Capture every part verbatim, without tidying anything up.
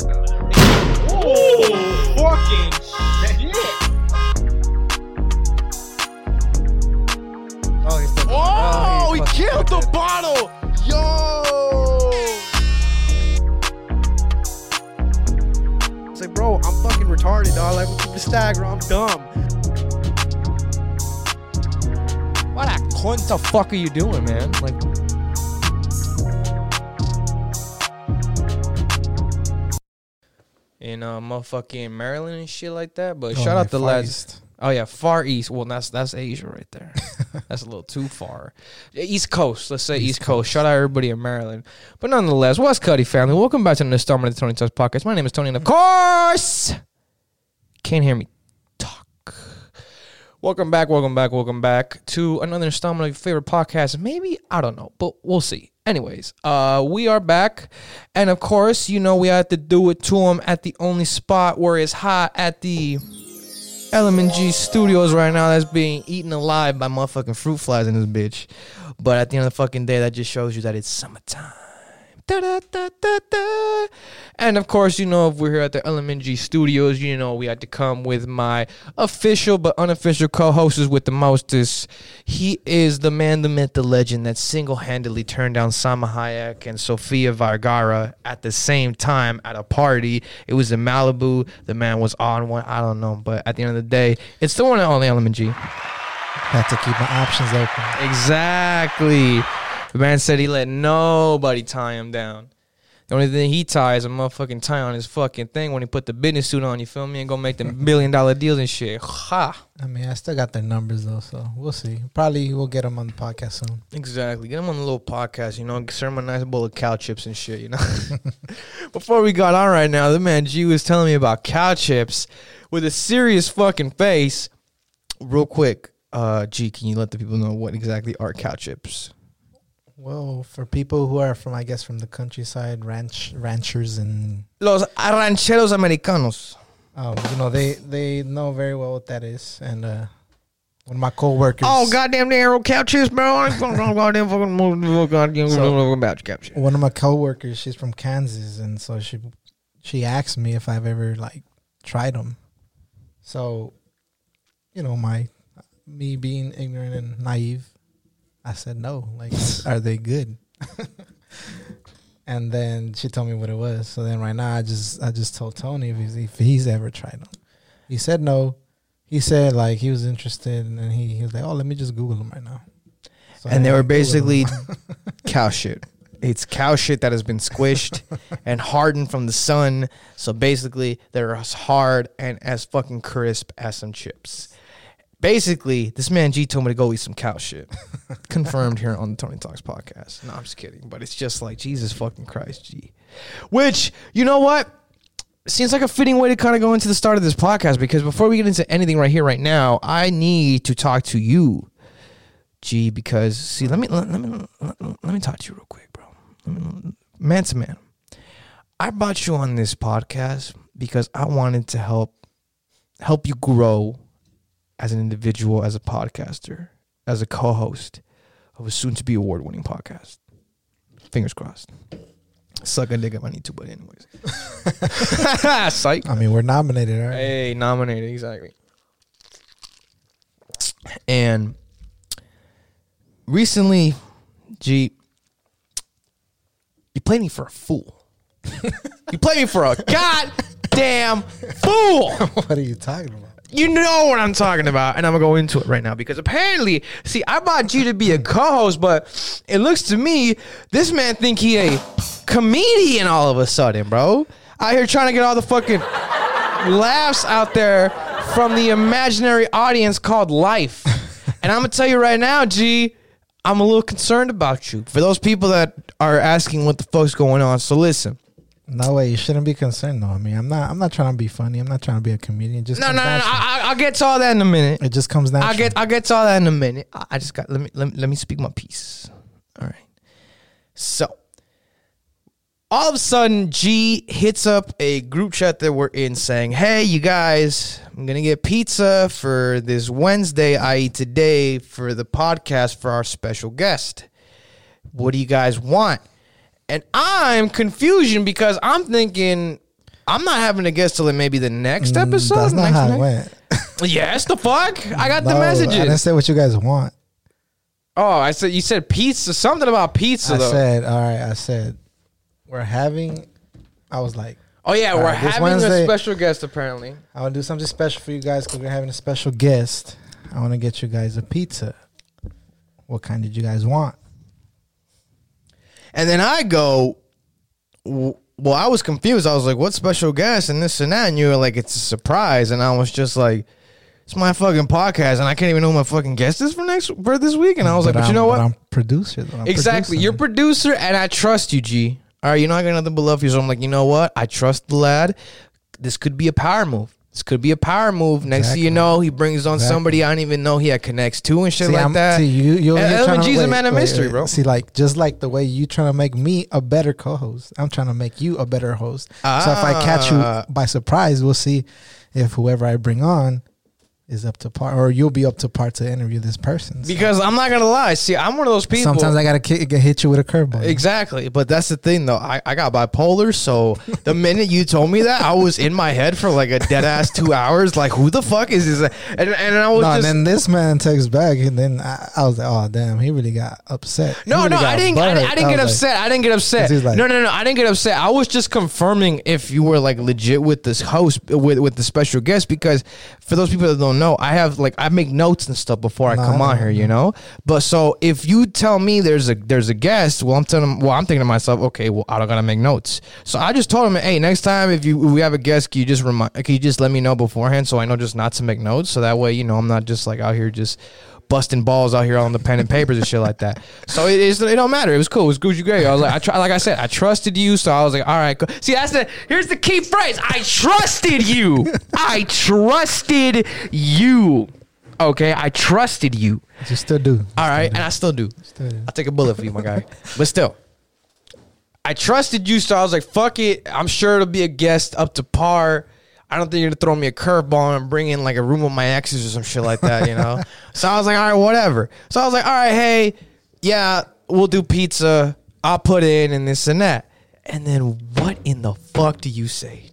Oh, fucking shit. Oh, he's still Oh, oh, he fucking killed the dead. bottle. Yo. It's like, bro, I'm fucking retarded, dog. Like, keep the stagger. I'm dumb. What the fuck are you doing, man? Like, in uh, motherfucking Maryland and shit like that. But Oh, shout out like the Far lads. East. Oh yeah, Far East. Well, that's that's Asia right there. That's a little too far. East Coast. Let's say East, East Coast. Coast. Shout out everybody in Maryland. But nonetheless, what's Cuddy family? Welcome back to the installment of the Tony Talks podcast. My name is Tony, and of course, can't hear me talk. Welcome back. Welcome back. Welcome back to another installment of your favorite podcast. Maybe I don't know, but we'll see. Anyways, uh, we are back, and of course, you know we have to do it to them at the only spot where it's hot at the L M N G Studios right now. That's being eaten alive by motherfucking fruit flies in this bitch. But at the end of the fucking day, that just shows you that it's summertime. Da, da, da, da, da. And of course, you know, if we're here at the L M N G Studios, you know, we had to come with my official but unofficial co-hosts with the mostest. He is the man, the myth, the legend that single-handedly turned down Salma Hayek and Sofia Vergara at the same time at a party. It was in Malibu. The man was on one. I don't know. But at the end of the day, it's the one and only L M N G. Had to keep my options open. Exactly. The man said he let nobody tie him down. The only thing he ties a motherfucking tie on his fucking thing when he put the business suit on, you feel me, and go make them billion dollar deals and shit. Ha. I mean, I still got their numbers though, so we'll see. Probably we'll get them on the podcast soon. Exactly. Get him on the little podcast, you know, serve him a nice bowl of cow chips and shit, you know. Before we got on right now, the man G was telling me about cow chips with a serious fucking face. Real quick, uh, G, can you let the people know what exactly are cow chips? Well, for people who are from, I guess, from the countryside, ranch ranchers and Los rancheros americanos. um, you know, they they know very well what that is. And uh, one of my coworkers, Oh, goddamn narrow cow chips, bro. I'm goddamn fucking goddamn So- about cow chips. one of my coworkers, she's from Kansas, and so she she asked me if I've ever like tried them. So, you know, my me being ignorant and naive, I said no. Like, are they good? And then she told me what it was. So then right now, I just I just told Tony if he's, if he's ever tried them. He said no. He said like he was interested, and then he, he was like, oh, let me just Google them right now. So And they I were Googled basically them. cow shit. It's cow shit that has been squished and hardened from the sun. So basically, they're as hard and as fucking crisp as some chips. Basically, this man G told me to go eat some cow shit. Confirmed here on the Tony Talks podcast. No, I'm just kidding. But it's just like, Jesus fucking Christ, G. Which, you know what? Seems like a fitting way to kind of go into the start of this podcast, because before we get into anything right here, right now, I need to talk to you, G, because, see, let me let, let me let, let me talk to you real quick, bro. Let me, man to man. I brought you on this podcast because I wanted to help help you grow as an individual, as a podcaster, as a co-host of a soon-to-be award-winning podcast. Fingers crossed. Suck a dick if I need to, but anyways. Psych. I mean, we're nominated, right? Hey, nominated, exactly. And recently, G, you played me for a fool. You played me for a goddamn fool. What are you talking about? You know what I'm talking about, and I'm gonna go into it right now because apparently, see, I brought you to be a co-host, but it looks to me this man think he a comedian all of a sudden, bro. Out here trying to get all the fucking laughs out there from the imaginary audience called life. And I'm gonna tell you right now, G, I'm a little concerned about you. For those people that are asking what the fuck's going on, so listen. No way, you shouldn't be concerned though. I mean, I'm not. I'm not trying to be funny. I'm not trying to be a comedian. It just No, comes no, no, no natural. I, I'll get to all that in a minute. It just comes natural. I'll get I'll get to all that in a minute. I, I just got let me, let me let me speak my piece. All right. So all of a sudden, G hits up a group chat that we're in saying, hey, you guys, I'm gonna get pizza for this Wednesday, that is today, for the podcast for our special guest. What do you guys want? And I'm confusion because I'm thinking I'm not having a guest till like maybe the next Mm, episode. That's not next how it night. went. Yes, the fuck. I got the No, I didn't messages. say what you guys want. Oh, I said you said pizza. Something about pizza I though. said, all right. I said, we're having. I was like, oh yeah, all we're right, this having Wednesday- a special guest apparently. I want to do something special for you guys because we're having a special guest. I want to get you guys a pizza. What kind did you guys want? And then I go, w- well, I was confused. I was like, what special guest and this and that? And you were like, it's a surprise. And I was just like, it's my fucking podcast, and I can't even know who my fucking guest is for next for this week. And I was like, but I'm, you know what? I'm producer. Though. I'm Exactly. producing You're it. producer, and I trust you, G. All right, you know I got nothing but love for you. So I'm like, you know what? I trust the lad. This could be a power move. This could be a power move. Next thing you Exactly. know, he brings on Exactly. somebody I don't even know he had connects to and shit See, like I'm- that. See, you, you, And you're trying L M G's to- a wait, man of wait, mystery, wait. bro. See, like just like the way you trying to make me a better co-host, I'm trying to make you a better host. So if I catch Ah. you by surprise, we'll see if whoever I bring on is up to par, or you'll be up to par to interview this person. So Because I'm not gonna lie. See, I'm one of those people. sometimes I gotta ki- get hit you with a curveball. Exactly, but that's the thing though. I, I got bipolar, so the minute you told me that, I was in my head for like a dead ass two hours. Like, who the fuck is this? And and I was No, and just then this man texts back, and then I, I was like, "Oh damn, he really got upset." He no, really no. got I didn't. I, butthurt. didn't- I didn't get was like- upset. I didn't get upset. He's like- no, no, no. I didn't get upset. I was just confirming if you were like legit with this host with with the special guest, because for those people that don't know, I have like I make notes and stuff before I No, come I on know, here. I You know. But so if you tell me there's a there's a guest, well, I'm telling. Well, I'm thinking to myself, okay, well, I don't gotta make notes. So I just told him, hey, next time if you if we have a guest, can you just remind? Can you just let me know beforehand so I know just not to make notes, so that way you know I'm not just like out here just busting balls out here on the pen and papers and shit like that. So it is. It don't matter. It was cool. It was Gucci great. I was like, I try, like I said, I trusted you. So I was like, all right. Cool. See, that's the. Here's the key phrase. I trusted you. I trusted you. Okay, I trusted you. You still do. All right, and I still do. Still do. I'll take a bullet for you, my guy. But still, I trusted you, so I was like, fuck it. I'm sure it'll be a guest up to par. I don't think you're going to throw me a curveball and bring in like a room with my exes or some shit like that, you know? So I was like, all right, whatever. So I was like, all right, hey, yeah, we'll do pizza. I'll put in and this and that. And then what in the fuck do you say?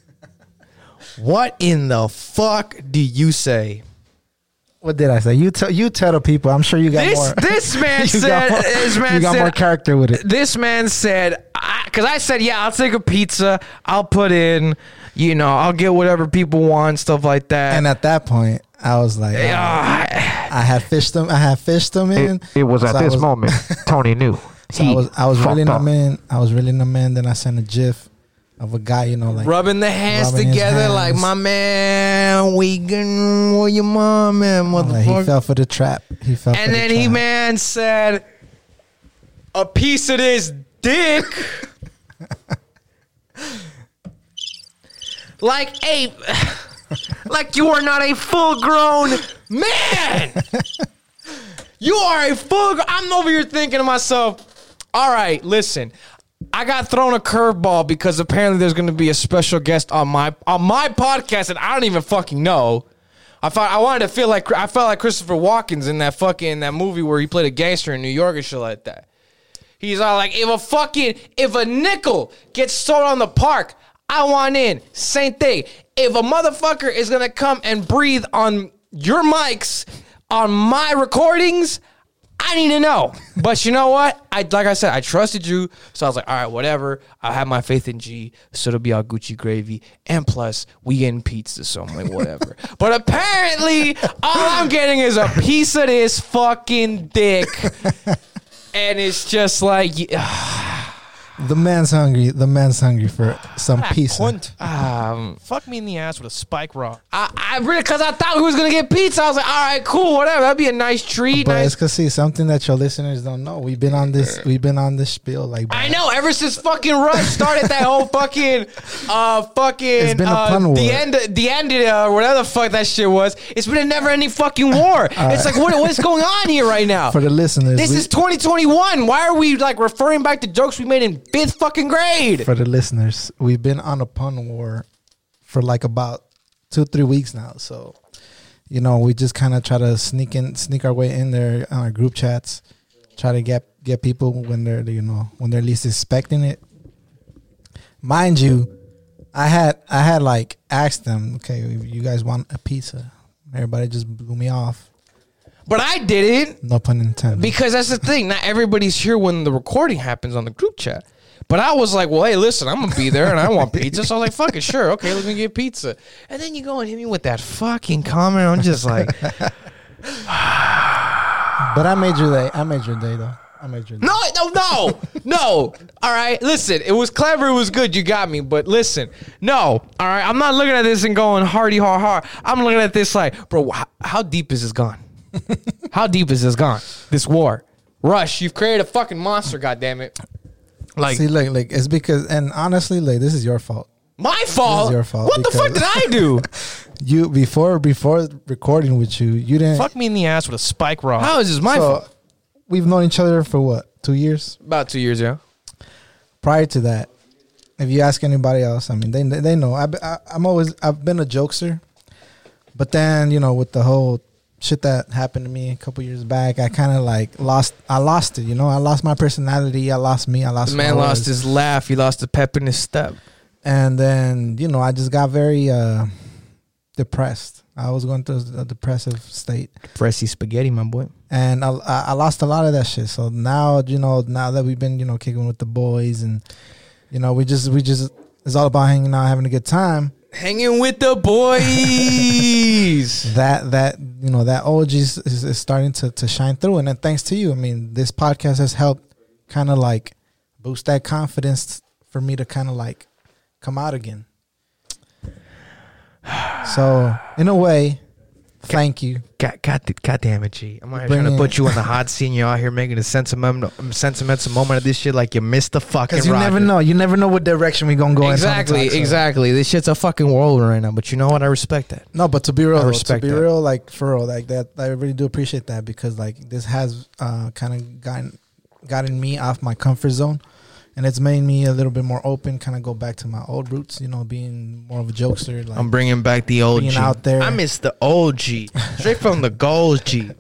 What in the fuck do you say? What did I say? You tell you tell the people. I'm sure you got This more. this man you said got more, this man you got said more character with it. this man said, because I, I said, yeah, I'll take a pizza. I'll put in, you know, I'll get whatever people want, stuff like that. And at that point, I was like, oh, Ah, I had fished them. I had fished them in. It, it was So at I this was- moment Tony knew. So He I was I was fucked reeling up. them in. I was reeling them in. Then I sent a GIF of a guy, you know, like rubbing the hands rubbing his together like, hands. my man, we can, where your mom, man, like he motherfucker. fell for the trap. He fell. for And the then he, trap. man, said, a piece of this dick. Like a, like you are not a full grown man. You are a full. gr- I'm over here thinking to myself, all right, listen. I got thrown a curveball because apparently there's going to be a special guest on my on my podcast, and I don't even fucking know. I thought I wanted to feel like I felt like Christopher Walken's in that fucking that movie where he played a gangster in New York and shit like that. He's all like, if a fucking if a nickel gets sold on the park, I want in. Same thing. If a motherfucker is gonna come and breathe on your mics on my recordings, I need to know. But you know what? I like I said, I trusted you, so I was like, all right, whatever. I have my faith in G, so it'll be all Gucci gravy. And plus, we getting pizza, so I'm like, whatever. But apparently, all I'm getting is a piece of this fucking dick. And it's just like, The man's hungry. The man's hungry for some pizza. Cunt. um, Fuck me in the ass with a spike rock. I, I really, because I thought we was going to get pizza. I was like, all right, cool, whatever. That'd be a nice treat. But Nice. it's cause see something that your listeners don't know. We've been on this. We've been on this spiel like. I know. Ever since fucking Rush started that whole fucking, uh, fucking, It's been a uh, pun war. the end, the end, uh, whatever the fuck that shit was. It's been a never-ending fucking war. It's like, what, what's going on here right now? For the listeners, This we- is twenty twenty-one. Why are we like referring back to jokes we made in fifth fucking grade? for the listeners, we've been on a pun war for like about two, three weeks now. So, you know, we just kind of try to sneak in, sneak our way in there on our group chats, try to get get people when they're, you know, when they're least expecting it. Mind you, I had I had like asked them, okay, you guys want a pizza? Everybody just blew me off. But I didn't. No pun intended. Because that's the thing. Not everybody's here when the recording happens on the group chat. But I was like, well, hey, listen, I'm going to be there and I want pizza. So I was like, fuck it, sure. Okay, let me get pizza. And then you go and hit me with that fucking comment. I'm just like. But I made your day. I made your day, though. I made your day. No, no, no, no. All right, listen. It was clever. It was good. You got me. But listen, no. All right, I'm not looking at this and going hardy, hard, hard. I'm looking at this like, bro, how, how deep is this gone? How deep is this gone? This war. Rush, you've created a fucking monster, goddammit. Like, see, like, like it's because, and honestly, like, this is your fault. my fault? This is your fault What the fuck did I do? You before before recording with you, you didn't. Fuck me in the ass with a spike rock. How is this my so, fault? We've known each other for what, two years? About two years, yeah. Prior to that, if you ask anybody else, I mean, they they know. I, I I'm always I've been a jokester, but then you know with the whole shit that happened to me a couple years back, I kind of like lost. I lost it. You know, I lost my personality. I lost me. I lost. The man lost his laugh. He lost the pep in his step. And then you know, I just got very uh, depressed. I was going through a depressive state. Pressy spaghetti, my boy. And I, I lost a lot of that shit. So now, you know, now that we've been, you know, kicking with the boys, and you know, we just, we just, it's all about hanging out, having a good time. Hanging with the boys. that that you know that O G is, is starting to to shine through, and then thanks to you, I mean, this podcast has helped kind of like boost that confidence for me to kind of like come out again. So in a way, thank you. God, God, God damn it, G. I'm out here trying to put you on the hot seat, and you're out here making a sentimental, sentimental moment of this shit like you missed the fucking Because you rocket. never know. You never know what direction we going to go Exactly, in. So. exactly. This shit's a fucking whirlwind right now, but you know what? I respect that. No, but to be real, I though, respect to be that. real, like for real, like that, I really do appreciate that because like this has uh, kind of gotten gotten me off my comfort zone, and it's made me a little bit more open, kind of go back to my old roots, you know, being more of a jokester. Like, I'm bringing back the O G. being out there. I miss the O G. Straight from the goals, G.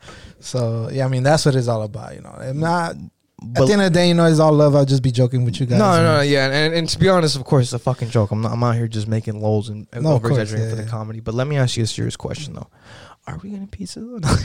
So yeah, I mean that's what it's all about, you know. I'm not. But at the end of the day, you know, it's all love. I'll just be joking with you guys. No, no, no, man. yeah, and, and to be honest, of course, it's a fucking joke. I'm not. I'm out here just making lols and, and No, of over course, exaggerating yeah, for the yeah. comedy. But let me ask you a serious question though: are we getting pizza?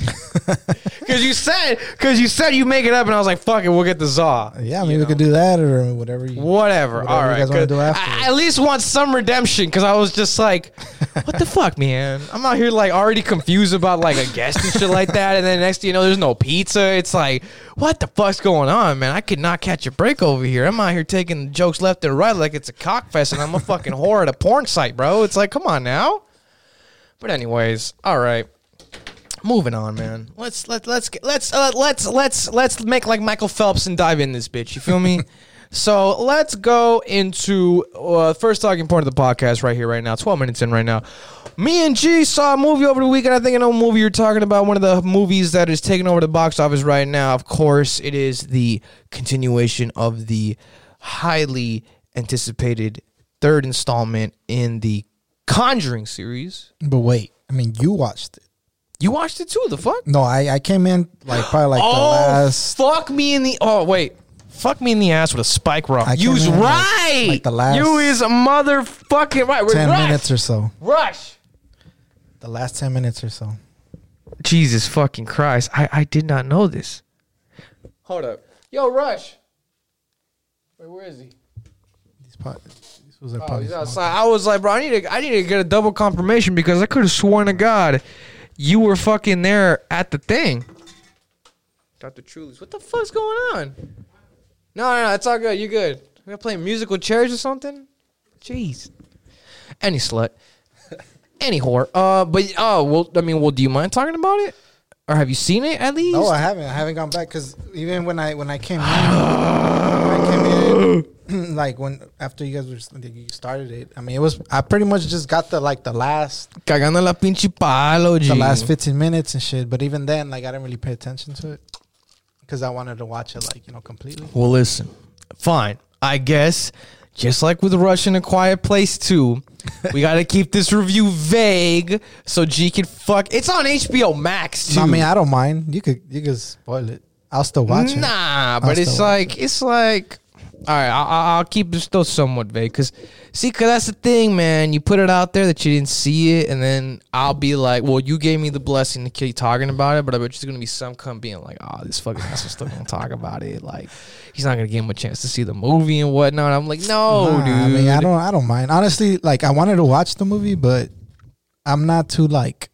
Because you said, because you said you make it up, and I was like, "Fuck it, we'll get the za." Yeah, I mean You we know? could do that or whatever. You, Whatever. Whatever All you right. guys wanna good. do I, after. I at least want some redemption because I was just like, what the fuck, man? I'm out here like already confused about like a guest and shit like that. And then next thing you know, there's no pizza. It's like, what the fuck's going on, man? I could not catch a break over here. I'm out here taking jokes left and right like it's a cockfest and I'm a fucking whore at a porn site, bro. It's like, come on now. But anyways, all right. Moving on, man. Let's let let's get, let's uh, let's let's let's make like Michael Phelps and dive in this bitch. You feel me? So let's go into uh, first talking point of the podcast right here, right now. twelve minutes in right now. Me and G saw a movie over the weekend. I think I know what movie you're talking about. One of the movies that is taking over the box office right now. Of course, it is the continuation of the highly anticipated third installment in the Conjuring series. But wait, I mean you watched it. You watched it too? The fuck? No, I, I came in like probably like oh, the last fuck me in the. Oh wait, fuck me in the ass with a spike rock. I You's came in, like- right. like the last you is a motherfucking right. We're ten Rush. minutes or so. Rush. The last ten minutes or so. Jesus fucking Christ! I I did not know this. Hold up, yo, Rush. Wait, where is he? These pot, these was Oh, probably he's outside. I was like, bro, I need to I need to get a double confirmation because I could have sworn to God you were fucking there at the thing. Doctor Truly's. What the fuck's going on? No, no, no. It's all good. You good. We're playing musical chairs or something? Jeez. Any slut. Any whore. Uh, but, oh, well, I mean, well, do you mind talking about it? Or have you seen it at least? No, I haven't. I haven't gone back because even when I when I came in, when I came in, like when after you guys were you started it, I mean it was I pretty much just got the like the last Cagando la pinche palo, G. the last fifteen minutes and shit. But even then, like I didn't really pay attention to it because I wanted to watch it like you know completely. Well, listen. Fine. I guess, just like with Rush in A Quiet Place two, we got to keep this review vague so G can fuck. It's on H B O Max, too. No, I mean I don't mind. You could you could spoil it. I'll still watch it. Nah, I'll but it's still watch like, it's like, All right, I'll, I'll keep it still somewhat vague because, see, because that's the thing, man. You put it out there that you didn't see it, and then I'll be like, well, you gave me the blessing to keep talking about it, but I bet there's going to be some cunt being like, oh, this fucking asshole's still going to talk about it. Like, he's not going to give him a chance to see the movie and whatnot. I'm like, no, Nah, dude. I mean, I don't, I don't mind. Honestly, like, I wanted to watch the movie, but I'm not too, like,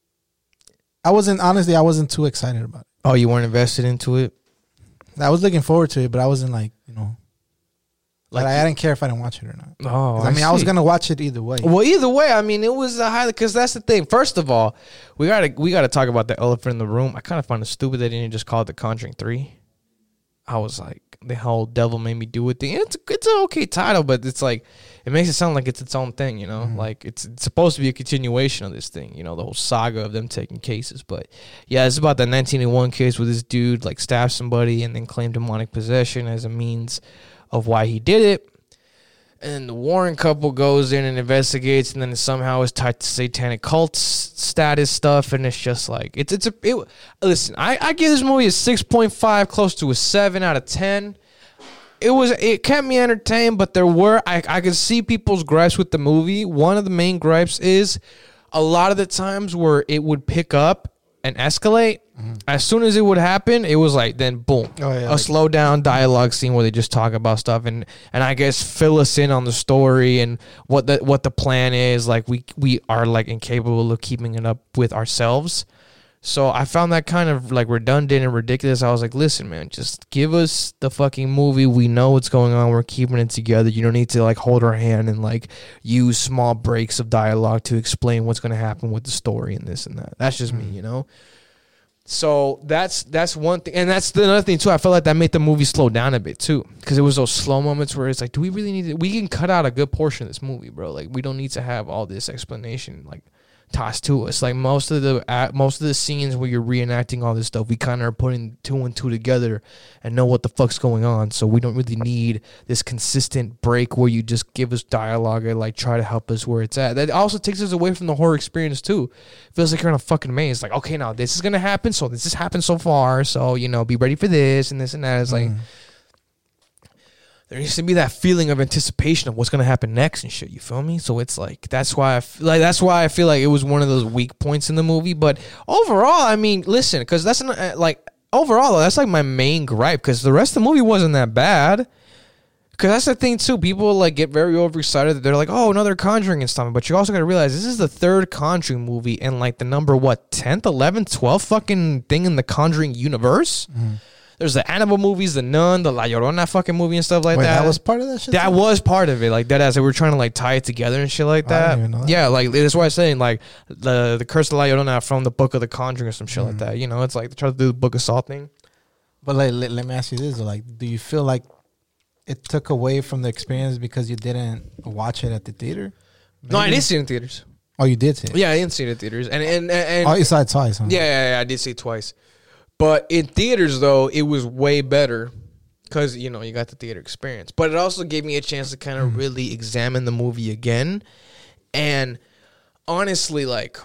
I wasn't, honestly, I wasn't too excited about it. Oh, you weren't invested into it? I was looking forward to it, but I wasn't, like, you know, Like like, I, I didn't care if I didn't watch it or not. Oh, I mean, I, was see. gonna watch it either way. Well, either way, I mean, it was a highly because that's the thing. First of all, we gotta we gotta talk about the elephant in the room. I kind of find it stupid they didn't just call it The Conjuring Three. I was like, the whole devil made me do it thing. It's it's an okay title, but it's like it makes it sound like it's its own thing, you know. Mm-hmm. Like it's, it's supposed to be a continuation of this thing, you know, the whole saga of them taking cases. But yeah, it's about the nineteen eighty-one case where this dude like stabbed somebody and then claimed demonic possession as a means of why he did it. And the Warren couple goes in and investigates, and then somehow is tied to satanic cult status stuff, and it's just like it's it's a it, listen. I, I give this movie a six point five, close to a seven out of ten. It was it kept me entertained, but there were I I could see people's gripes with the movie. One of the main gripes is a lot of the times where it would pick up and escalate. Mm-hmm. As soon as it would happen, it was like then boom, Oh, yeah, a like- slow down dialogue scene where they just talk about stuff and and I guess fill us in on the story and what the what the plan is. Like we we are like incapable of keeping it up with ourselves. So I found that kind of like redundant and ridiculous. I was like, listen, man, just give us the fucking movie. We know what's going on. We're keeping it together. You don't need to like hold our hand and like use small breaks of dialogue to explain what's going to happen with the story and this and that. That's just me, you know? So that's that's one thing. And that's the another thing, too. I felt like that made the movie slow down a bit, too. Because it was those slow moments where it's like, do we really need to? We can cut out a good portion of this movie, bro. Like, we don't need to have all this explanation, like, tossed to us. Like, most of the uh, most of the scenes where you're reenacting all this stuff, we kind of are putting two and two together and know what the fuck's going on. So we don't really need this consistent break where you just give us dialogue and, like, try to help us where it's at. That also takes us away from the horror experience, too. Feels like you're in a fucking maze. Like, okay, now this is going to happen. So this has happened so far. So, you know, be ready for this and this and that. It's like, Mm. there needs to be that feeling of anticipation of what's going to happen next and shit. You feel me? So it's like, that's why I f- like, that's why I feel like it was one of those weak points in the movie. But overall, I mean, listen, because that's not, uh, like, overall, though, that's like my main gripe because the rest of the movie wasn't that bad. Because that's the thing, too. People, like, get very overexcited. They're like, oh, another Conjuring installment. But you also got to realize this is the third Conjuring movie and, like, the number, what, tenth, eleventh, twelfth fucking thing in the Conjuring universe? Mm-hmm. There's the Annabelle movies, the Nun, the La Llorona fucking movie and stuff like Wait, that. that was part of that shit? That too? was part of it. Like, that as they were trying to, like, tie it together and shit like Oh, I that. didn't even know that. Yeah, like, that's why I'm saying, like, the the Curse of La Llorona from the Book of the Conjuring or some shit Mm. like that. You know, it's like they try to do the Book of Saw thing. But like, let, let me ask you this: though. Like, do you feel like it took away from the experience because you didn't watch it at the theater? No, I Maybe? did see it in theaters. Oh, you did see it. Yeah, I didn't see it in theaters. And, and, and, and Oh, you saw it twice, huh? Yeah, yeah, yeah, I did see it twice. But in theaters, though, it was way better because, you know, you got the theater experience. But it also gave me a chance to kind of mm. really examine the movie again. And honestly, like,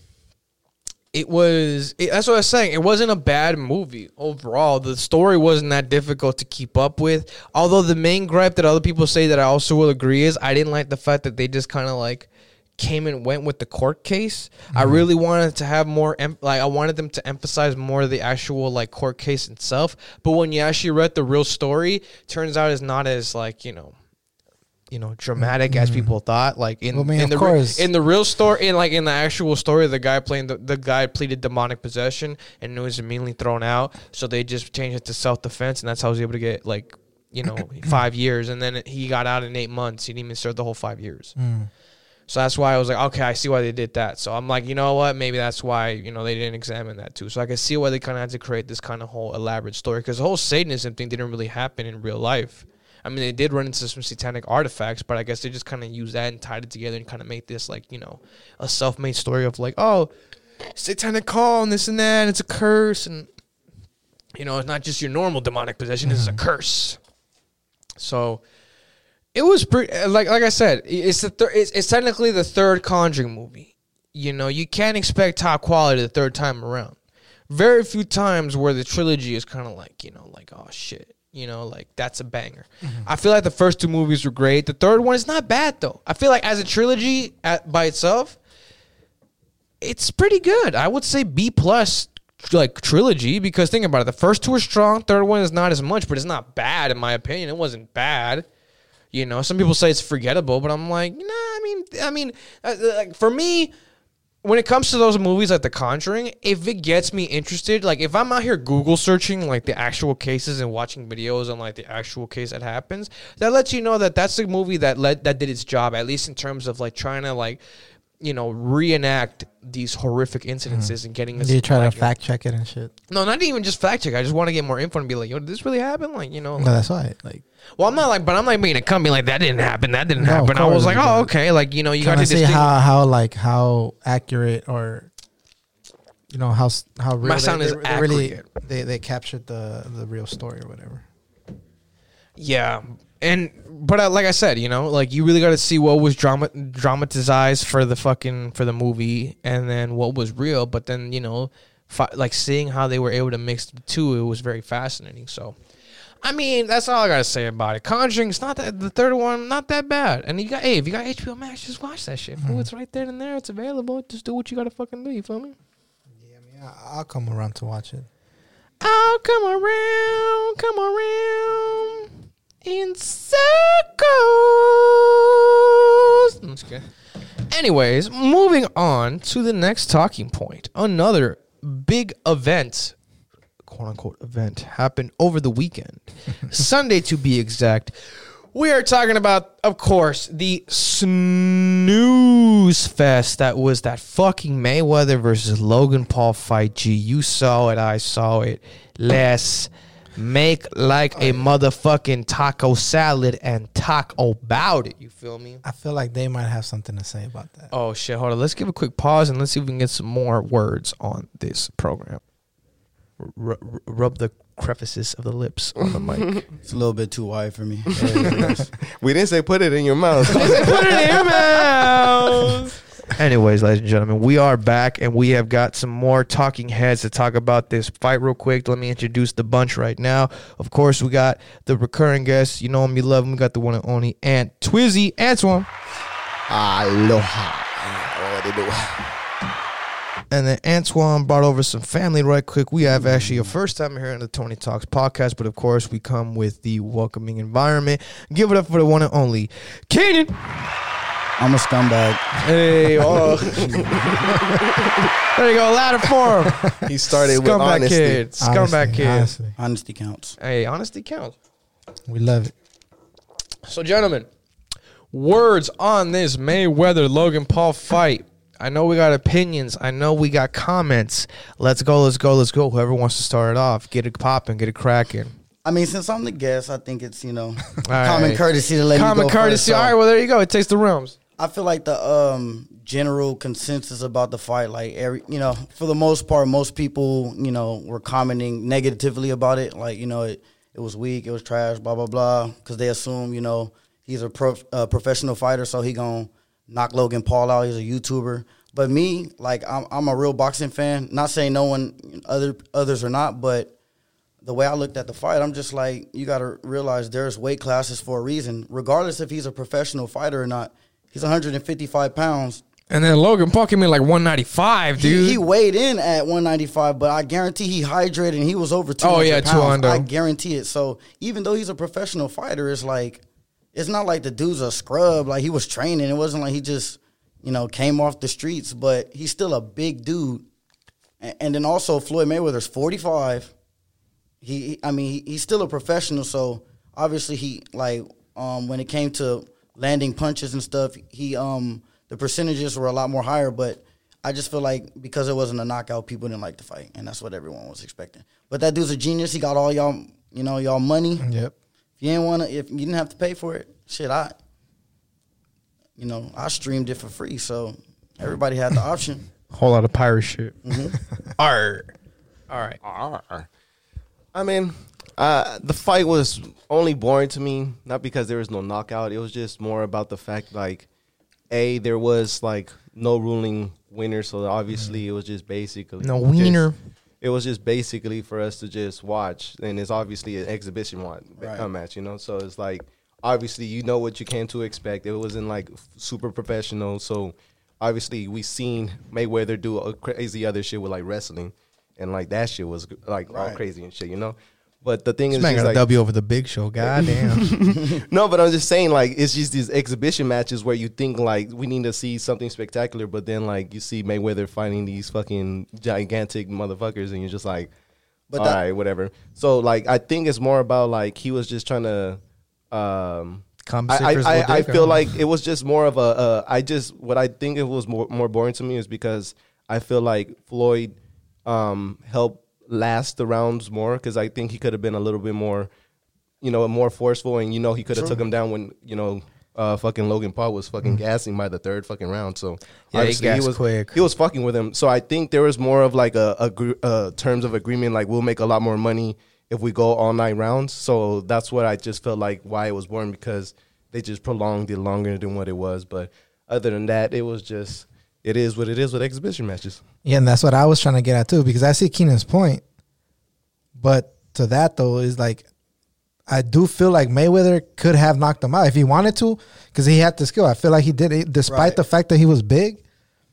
it was, it, that's what I was saying. It wasn't a bad movie overall. The story wasn't that difficult to keep up with. Although the main gripe that other people say that I also will agree is I didn't like the fact that they just kind of, like, came and went with the court case. Mm-hmm. I really wanted to have more em- like I wanted them to emphasize more of the actual like court case itself, but when you actually read the real story, turns out it's not as like, you know, you know, dramatic mm-hmm. as people thought. Like in, well, I mean, in of the course. Re- in the real story, in like in the actual story, the guy playing the, the guy pleaded demonic possession and it was immediately thrown out, so they just changed it to self-defense, and that's how he was able to get like, you know, five years, and then he got out in eight months. He didn't even serve the whole five years. Mm. So that's why I was like, okay, I see why they did that. So I'm like, you know what? Maybe that's why, you know, they didn't examine that too. So I can see why they kind of had to create this kind of whole elaborate story, because the whole Satanism thing didn't really happen in real life. I mean, they did run into some satanic artifacts, but I guess they just kind of used that and tied it together and kind of made this like, you know, a self-made story of like, oh, satanic call and this and that, and it's a curse. And, you know, it's not just your normal demonic possession, mm-hmm. This is a curse. So it was pretty, like like I said, it's the thir- it's, it's technically the third Conjuring movie. You know, you can't expect top quality the third time around. Very few times where the trilogy is kind of like, you know, like, oh shit, You know, like that's a banger. Mm-hmm. I feel like the first two movies were great. The third one is not bad though. I feel like as a trilogy at, by itself, it's pretty good. I would say B plus like trilogy because think about it. The first two are strong. Third one is not as much, but it's not bad in my opinion. It wasn't bad. You know, some people say it's forgettable, but I'm like, nah. I mean, I mean, uh, like for me. When it comes to those movies like The Conjuring, if it gets me interested, like if I'm out here Google searching like the actual cases and watching videos on like the actual case that happens, that lets you know that that's the movie that led that did its job, at least in terms of like trying to like, you know, reenact these horrific incidences mm. and getting us. Do you try like, to fact check it and shit? No, not even just fact check. I just want to get more info and be like, yo, did this really happen? Like, you know. Like, no, that's why. Like, well, I'm not like, but I'm like making a company like that didn't happen. That didn't no, happen. I was like, oh, okay. Like, you know, you got to see how how like how accurate or. You know how how real my they, sound they, is they accurate. Really, they they captured the the real story or whatever. Yeah, and but uh, like I said, you know, like you really got to see what was drama dramatized for the fucking for the movie, and then what was real. But then you know, fi- like seeing how they were able to mix the two, it was very fascinating. So, I mean, that's all I gotta say about it. Conjuring's not that the third one, not that bad. And you got hey, if you got H B O Max, just watch that shit. Mm-hmm. Fool, it's right there and there. It's available. Just do what you gotta fucking do. You feel me? I'll come around to watch it. I'll come around, come around in circles. That's good. Anyways, moving on to the next talking point. Another big event, quote unquote event, happened over the weekend. Sunday to be exact. We are talking about, of course, the snooze fest that was that fucking Mayweather versus Logan Paul fight. G, you saw it, I saw it. Let's make like a motherfucking taco salad and talk about it. You feel me? I feel like they might have something to say about that. Oh, shit. Hold on. Let's give a quick pause and let's see if we can get some more words on this program. R- r- rub the crevices of the lips on the mic. It's a little bit too wide for me. We didn't say put it in your mouth. Put it in your mouth. Anyways, ladies and gentlemen, we are back and we have got some more talking heads to talk about this fight real quick. Let me introduce the bunch right now. Of course, we got the recurring guests. You know him, you love him. We got the one and only Ant Twizzy. Antoine. Aloha. What do you do? And then Antoine brought over some family right quick. We have actually a first time here on the Tony Talks podcast, but of course we come with the welcoming environment. Give it up for the one and only Kanan. I'm a scumbag. Hey, oh. There you go, ladder for him. He started with Scumbag honesty. kid. Scumbag Honestly, kid. honestly. Honesty counts. Hey, honesty counts. We love it. So, gentlemen, words on this Mayweather Logan Paul fight. I know we got opinions. I know we got comments. Let's go, let's go, let's go. Whoever wants to start it off, get it popping, get it cracking. I mean, since I'm the guest, I think it's, you know, right. common courtesy to let Common me go courtesy. first, so All right, well, there you go. It takes the realms. I feel like the um, general consensus about the fight, like every, you know, for the most part, most people, you know, were commenting negatively about it. Like, you know, it, it was weak, it was trash, blah, blah, blah. Because they assume, you know, he's a pro, uh, professional fighter, so he going to knock Logan Paul out. He's a YouTuber. But me, like, I'm, I'm a real boxing fan. Not saying no one, other others are not, but the way I looked at the fight, I'm just like, you got to realize there's weight classes for a reason. Regardless if he's a professional fighter or not, he's one hundred fifty-five pounds. And then Logan Paul came in like one ninety-five, dude. He, he weighed in at one ninety-five, but I guarantee he hydrated and he was over two hundred oh, yeah, pounds. two hundred. I guarantee it. So even though he's a professional fighter, it's like, it's not like the dude's a scrub. Like, he was training. It wasn't like he just, you know, came off the streets, but he's still a big dude. And, and then also Floyd Mayweather's forty-five. He, I mean, he, he's still a professional, so obviously he, like, um, when it came to landing punches and stuff, he, um, the percentages were a lot more higher, but I just feel like because it wasn't a knockout, people didn't like the fight, and that's what everyone was expecting. But that dude's a genius. He got all y'all, you know, y'all money. Yep. If you didn't want to, if you didn't have to pay for it, shit, I, you know, I streamed it for free, so everybody had the option. Whole lot of pirate shit. Mm-hmm. Arr. All right. Arr. I mean, uh, the fight was only boring to me, not because there was no knockout. It was just more about the fact, like, A, there was, like, no ruling winner, so obviously it was just basically. No wiener. Just, It was just basically for us to just watch, and it's obviously an exhibition watch, Right. uh, match, you know. So it's like obviously you know what you came to expect. It wasn't like super professional. So obviously we seen Mayweather do a crazy other shit with like wrestling, and like that shit was like all Right. crazy and shit, you know. But the thing This is, man just got a like, W over the Big Show. God damn. no, but I'm just saying, like, it's just these exhibition matches where you think, like, we need to see something spectacular, but then, like, you see Mayweather fighting these fucking gigantic motherfuckers, and you're just like, But all that- right, whatever. So, like, I think it's more about, like, he was just trying to, um, Compensate I, for his I, little I, I dick, feel or- like it was just more of a, uh, I just, what I think it was more, more boring to me is because I feel like Floyd um, helped last the rounds more, because I think he could have been a little bit more, you know, more forceful, and you know he could have took him down when, you know, uh, fucking Logan Paul was fucking gassing by the third fucking round. So Yeah, he obviously gassed was quick. he was fucking with him. So I think there was more of like a, a gr- uh, terms of agreement, like we'll make a lot more money if we go all nine rounds. So that's what I just felt like why it was boring, because they just prolonged it longer than what it was. But other than that, it was just, it is what it is with exhibition matches. Yeah, and that's what I was trying to get at too, because I see Keenan's point. But to that though is like, I do feel like Mayweather could have knocked him out if he wanted to, because he had the skill. I feel like he did it, despite Right. the fact that he was big.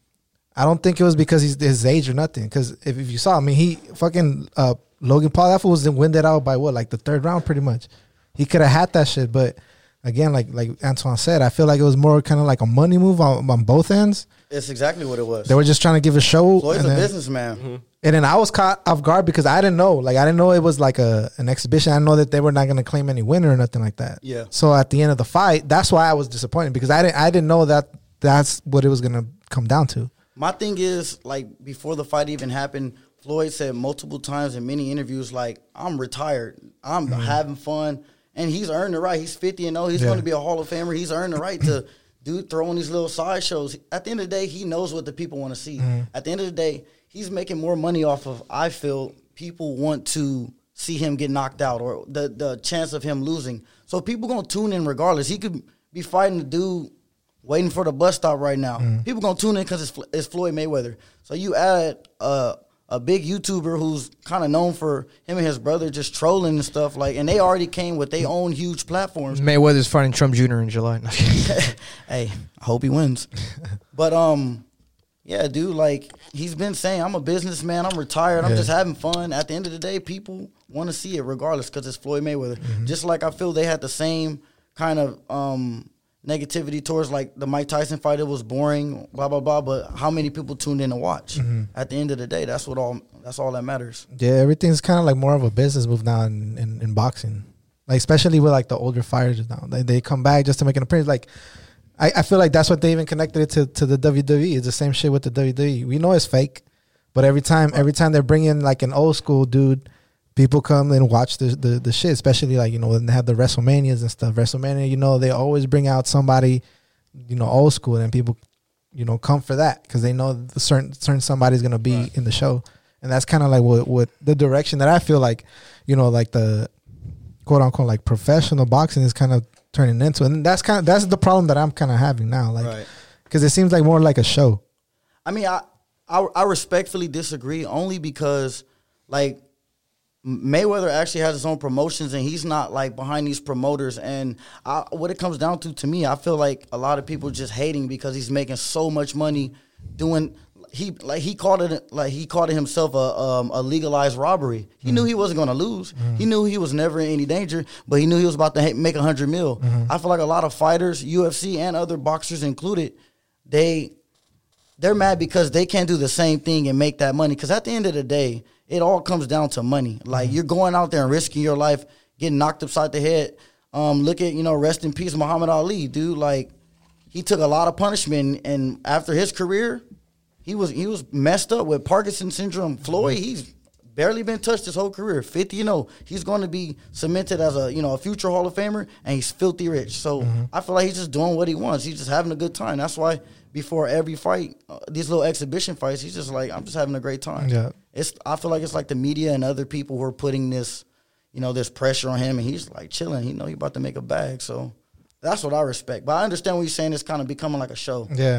I don't think it was because he's his age or nothing. Because if, if you saw, I mean, he fucking uh, Logan Paul, that fool was winded out by what, like the third round, pretty much. He could have had that shit, but again, like like Antoine said, I feel like it was more kind of like a money move on, on both ends. It's exactly what it was. They were just trying to give a show. Floyd's and a then- businessman. And then I was caught off guard because I didn't know. Like, I didn't know it was like a an exhibition. I didn't know that they were not going to claim any winner or nothing like that. Yeah. So at the end of the fight, that's why I was disappointed, because I didn't I didn't know that that's what it was going to come down to. My thing is, like, before the fight even happened, Floyd said multiple times in many interviews, like, I'm retired. I'm having fun. And he's earned the right. He's fifty and oh. He's Yeah. going to be a Hall of Famer. He's earned the right to do throwing these little side shows. At the end of the day, he knows what the people want to see. At the end of the day, he's making more money off of, I feel, people want to see him get knocked out or the, the chance of him losing. So people going to tune in regardless. He could be fighting a dude waiting for the bus stop right now. People going to tune in because it's, Flo- it's Floyd Mayweather. So you add uh, a big YouTuber who's kind of known for him and his brother just trolling and stuff, like, and they already came with their own huge platforms. Mayweather's fighting Trump Junior in July. No, Hey, I hope he wins. But um, yeah, dude, like, he's been saying, I'm a businessman, I'm retired, I'm Yeah. just having fun. At the end of the day, people want to see it regardless because it's Floyd Mayweather. Just like I feel they had the same kind of um negativity towards like the Mike Tyson fight. It was boring, blah blah blah. But how many people tuned in to watch? At the end of the day, that's what all that's all that matters. Yeah, everything's kind of like more of a business move now in, in, in boxing. Like, especially with like the older fighters now. They, they come back just to make an appearance. Like, I, I feel like that's what they even connected it to, to the W W E. It's the same shit with the W W E. We know it's fake, but every time every time they're bringing like an old school dude, people come and watch the, the, the shit, especially like, you know, when they have the WrestleManias and stuff. WrestleMania, you know, they always bring out somebody, you know, old school, and people, you know, come for that because they know the certain certain somebody's going to be Right. in the show. And that's kind of like what, what the direction that I feel like, you know, like the quote unquote like professional boxing is kind of turning into. And that's kind of, that's the problem that I'm kind of having now. Like, Right. because it seems like more like a show. I mean, I, I I respectfully disagree only because, like, Mayweather actually has his own promotions and he's not like behind these promoters. And I, what it comes down to, to me, I feel like a lot of people just hating because he's making so much money doing. He like he called it like he called it himself a um, a legalized robbery. He knew he wasn't going to lose. He knew he was never in any danger, but he knew he was about to ha- make a hundred mil. I feel like a lot of fighters, U F C and other boxers included, they they're mad because they can't do the same thing and make that money. Because at the end of the day, it all comes down to money. Like, you're going out there and risking your life, getting knocked upside the head. Um, look at, you know, rest in peace, Muhammad Ali, dude. Like, he took a lot of punishment, and after his career, he was he was messed up with Parkinson's syndrome. Floyd, he's barely been touched his whole career. fifty, you know, he's going to be cemented as a, you know, a future Hall of Famer, and he's filthy rich. So I feel like he's just doing what he wants. He's just having a good time. That's why before every fight, uh, these little exhibition fights, he's just like, I'm just having a great time. Yeah. It's I feel like it's like the media and other people who are putting this, you know, this pressure on him, and he's like chilling. He know he about to make a bag. So that's what I respect. But I understand what you're saying. It's kind of becoming like a show. Yeah.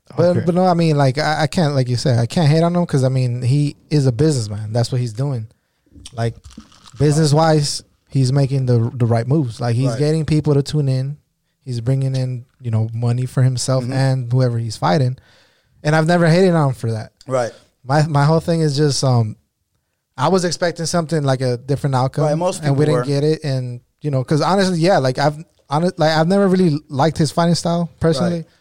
But Okay. but no, I mean, like I, I can't, like you said, I can't hate on him because I mean he is a businessman. That's what he's doing. Like business wise, he's making the the right moves. Like he's Right. getting people to tune in. He's bringing in you know money for himself Mhm. and whoever he's fighting. And I've never hated on him for that. Right. My my whole thing is just um, I was expecting something like a different outcome, Right, most and we people didn't were. get it. And you know, because honestly, yeah, like I've honest, like I've never really liked his fighting style personally, Right.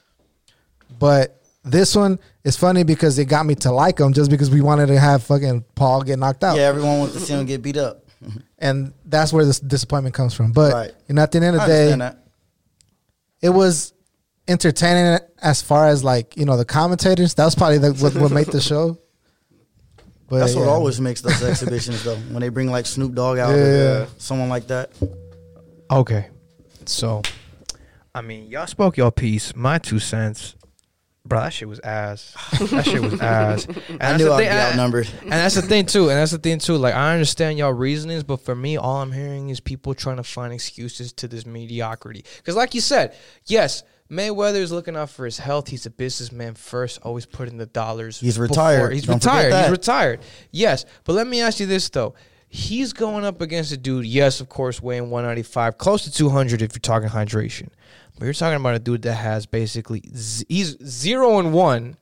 but this one is funny because it got me to like him just because we wanted to have fucking Paul get knocked out, Yeah, everyone wants to see him get beat up. and that's where this disappointment comes from. But Right. you know, at the end of I the day, understand that. it was entertaining as far as like you know the commentators. That was probably the, what, what made the show. But That's what yeah. always makes those exhibitions though. When they bring like Snoop Dogg out, Yeah. or someone like that. Okay. So, I mean, y'all spoke your piece. My two cents. Bro, that shit was ass. That shit was ass. And I that's knew the I'd thing- be outnumbered. And that's the thing too. And that's the thing too. Like I understand y'all reasonings, but for me, all I'm hearing is people trying to find excuses to this mediocrity. Because, like you said, yes, Mayweather is looking out for his health. He's a businessman first, always putting the dollars. He's before- retired. He's Don't forget retired. He's that. retired. Yes, but let me ask you this though. He's going up against a dude. Yes, of course, weighing one ninety-five, close to two hundred if you're talking hydration. But you're talking about a dude that has basically z- he's zero and one,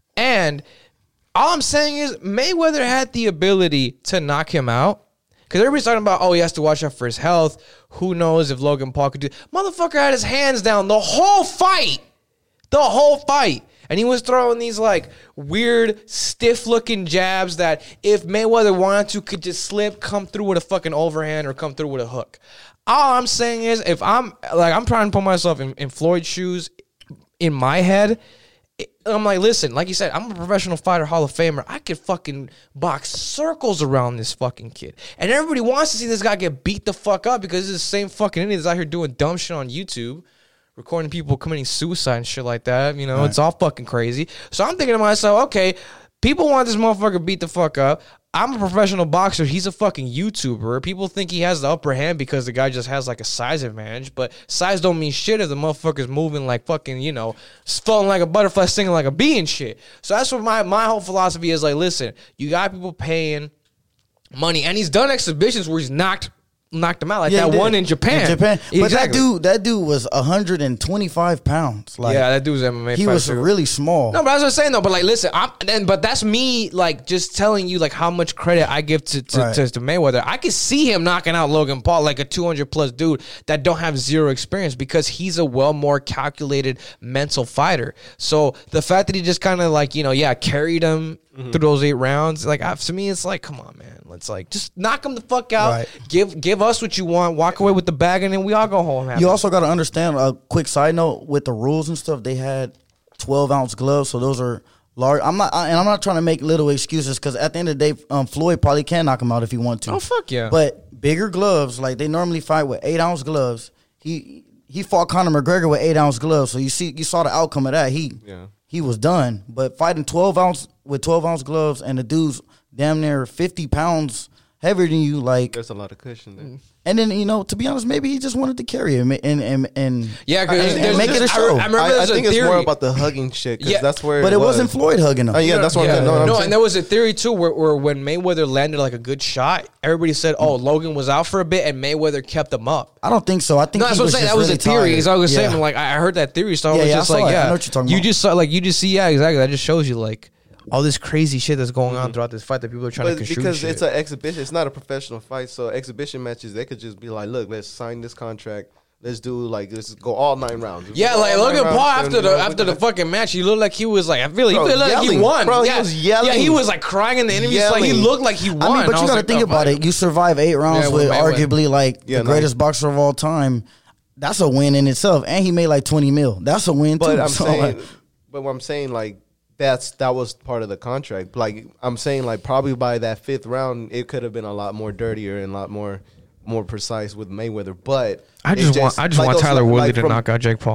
and all I'm saying is Mayweather had the ability to knock him out. Because everybody's talking about, oh, he has to watch out for his health. Who knows if Logan Paul could do? Motherfucker had his hands down the whole fight, the whole fight, and he was throwing these like weird, stiff-looking jabs that if Mayweather wanted to, could just slip, come through with a fucking overhand or come through with a hook. All I'm saying is, if I'm like, I'm trying to put myself in, in Floyd's shoes, in my head, I'm like, listen, like you said, I'm a professional fighter, Hall of Famer. I could fucking box circles around this fucking kid. And everybody wants to see this guy get beat the fuck up because it's the same fucking idiot that's out here doing dumb shit on YouTube, recording people committing suicide and shit like that. You know, it's all fucking crazy. So I'm thinking to myself, okay, people want this motherfucker beat the fuck up. I'm a professional boxer. He's a fucking YouTuber. People think he has the upper hand because the guy just has like a size advantage. But size don't mean shit if the motherfucker's moving like fucking, you know, floating like a butterfly, stinging like a bee and shit. So that's what my, my whole philosophy is. Like, listen, you got people paying money. And he's done exhibitions where he's knocked knocked him out. Like Yeah, he that did. one in Japan. In Japan. But that Exactly. dude, that dude was one hundred twenty-five pounds. Like, yeah, that dude's M M A he fighter was too. really small. No, but that's what I'm saying though. But like, listen, I'm then, but that's me like just telling you like how much credit I give to to, Right. to, to Mayweather. I could see him knocking out Logan Paul, like a two hundred plus dude that don't have zero experience because he's a well more calculated mental fighter. So the fact that he just kind of like you know yeah carried him through those eight rounds, like I, to me, it's like come on, man, let's like just knock him the fuck out. Right. Give give us what you want, walk away with the bag, and then we all go home happy. You also got to understand a quick side note with the rules and stuff. They had twelve ounce gloves, so those are large. I'm not, and I'm not trying to make little excuses because at the end of the day, um, Floyd probably can knock him out if he wants to. Oh fuck yeah! But bigger gloves, like they normally fight with eight ounce gloves. He he fought Conor McGregor with eight ounce gloves, so you see you saw the outcome of that. He Yeah. he was done. But fighting twelve ounce with twelve ounce gloves and the dude's damn near fifty pounds heavier than you, like. There's a lot of cushion there. And then you know, to be honest, maybe he just wanted to carry him and and and yeah, because and make it a show. I, I remember I, I there's think a it's theory. more about the hugging shit because Yeah, that's where. but it was. wasn't Floyd hugging him. Oh yeah, that's what Yeah. I'm saying. No, I'm no, saying- and there was a theory too where, where when Mayweather landed like a good shot, everybody said, "Oh, Logan was out for a bit," and Mayweather kept him up. I don't think so. I think No, that's he what I'm was saying. just That was really a theory. tired. As I was Yeah. saying, like I I heard that theory, so I Yeah, was yeah, just I saw like, it. I yeah, know what you're talking you about. just saw, like you just see, yeah, exactly. That just shows you like all this crazy shit that's going on throughout this fight that people are trying But to construe. because shit. it's an exhibition, it's not a professional fight. So exhibition matches, they could just be like, "Look, let's sign this contract. Let's do like let's go all nine rounds." yeah, Go like all nine Logan rounds, Paul seven after the rounds. after the fucking match, he looked like he was like I feel, he Bro, felt like he yelling. won. Bro, he yeah. was yelling. Yeah, he was like crying in the interview. Like he Yelling. looked like he won. I mean, but I you was got to like, think oh, about fuck. it. You survive eight rounds Yeah, with with Mayweather. arguably like Yeah, the no. greatest boxer of all time. That's a win in itself, and he made like twenty mil. That's a win But too. I'm So, saying, like, but what I'm saying, like that's that was part of the contract. Like I'm saying, like probably by that fifth round, it could have been a lot more dirtier and a lot more more precise with Mayweather. But I it just want I just like want those- Tyler like Woodley to from- knock out Jake Paul.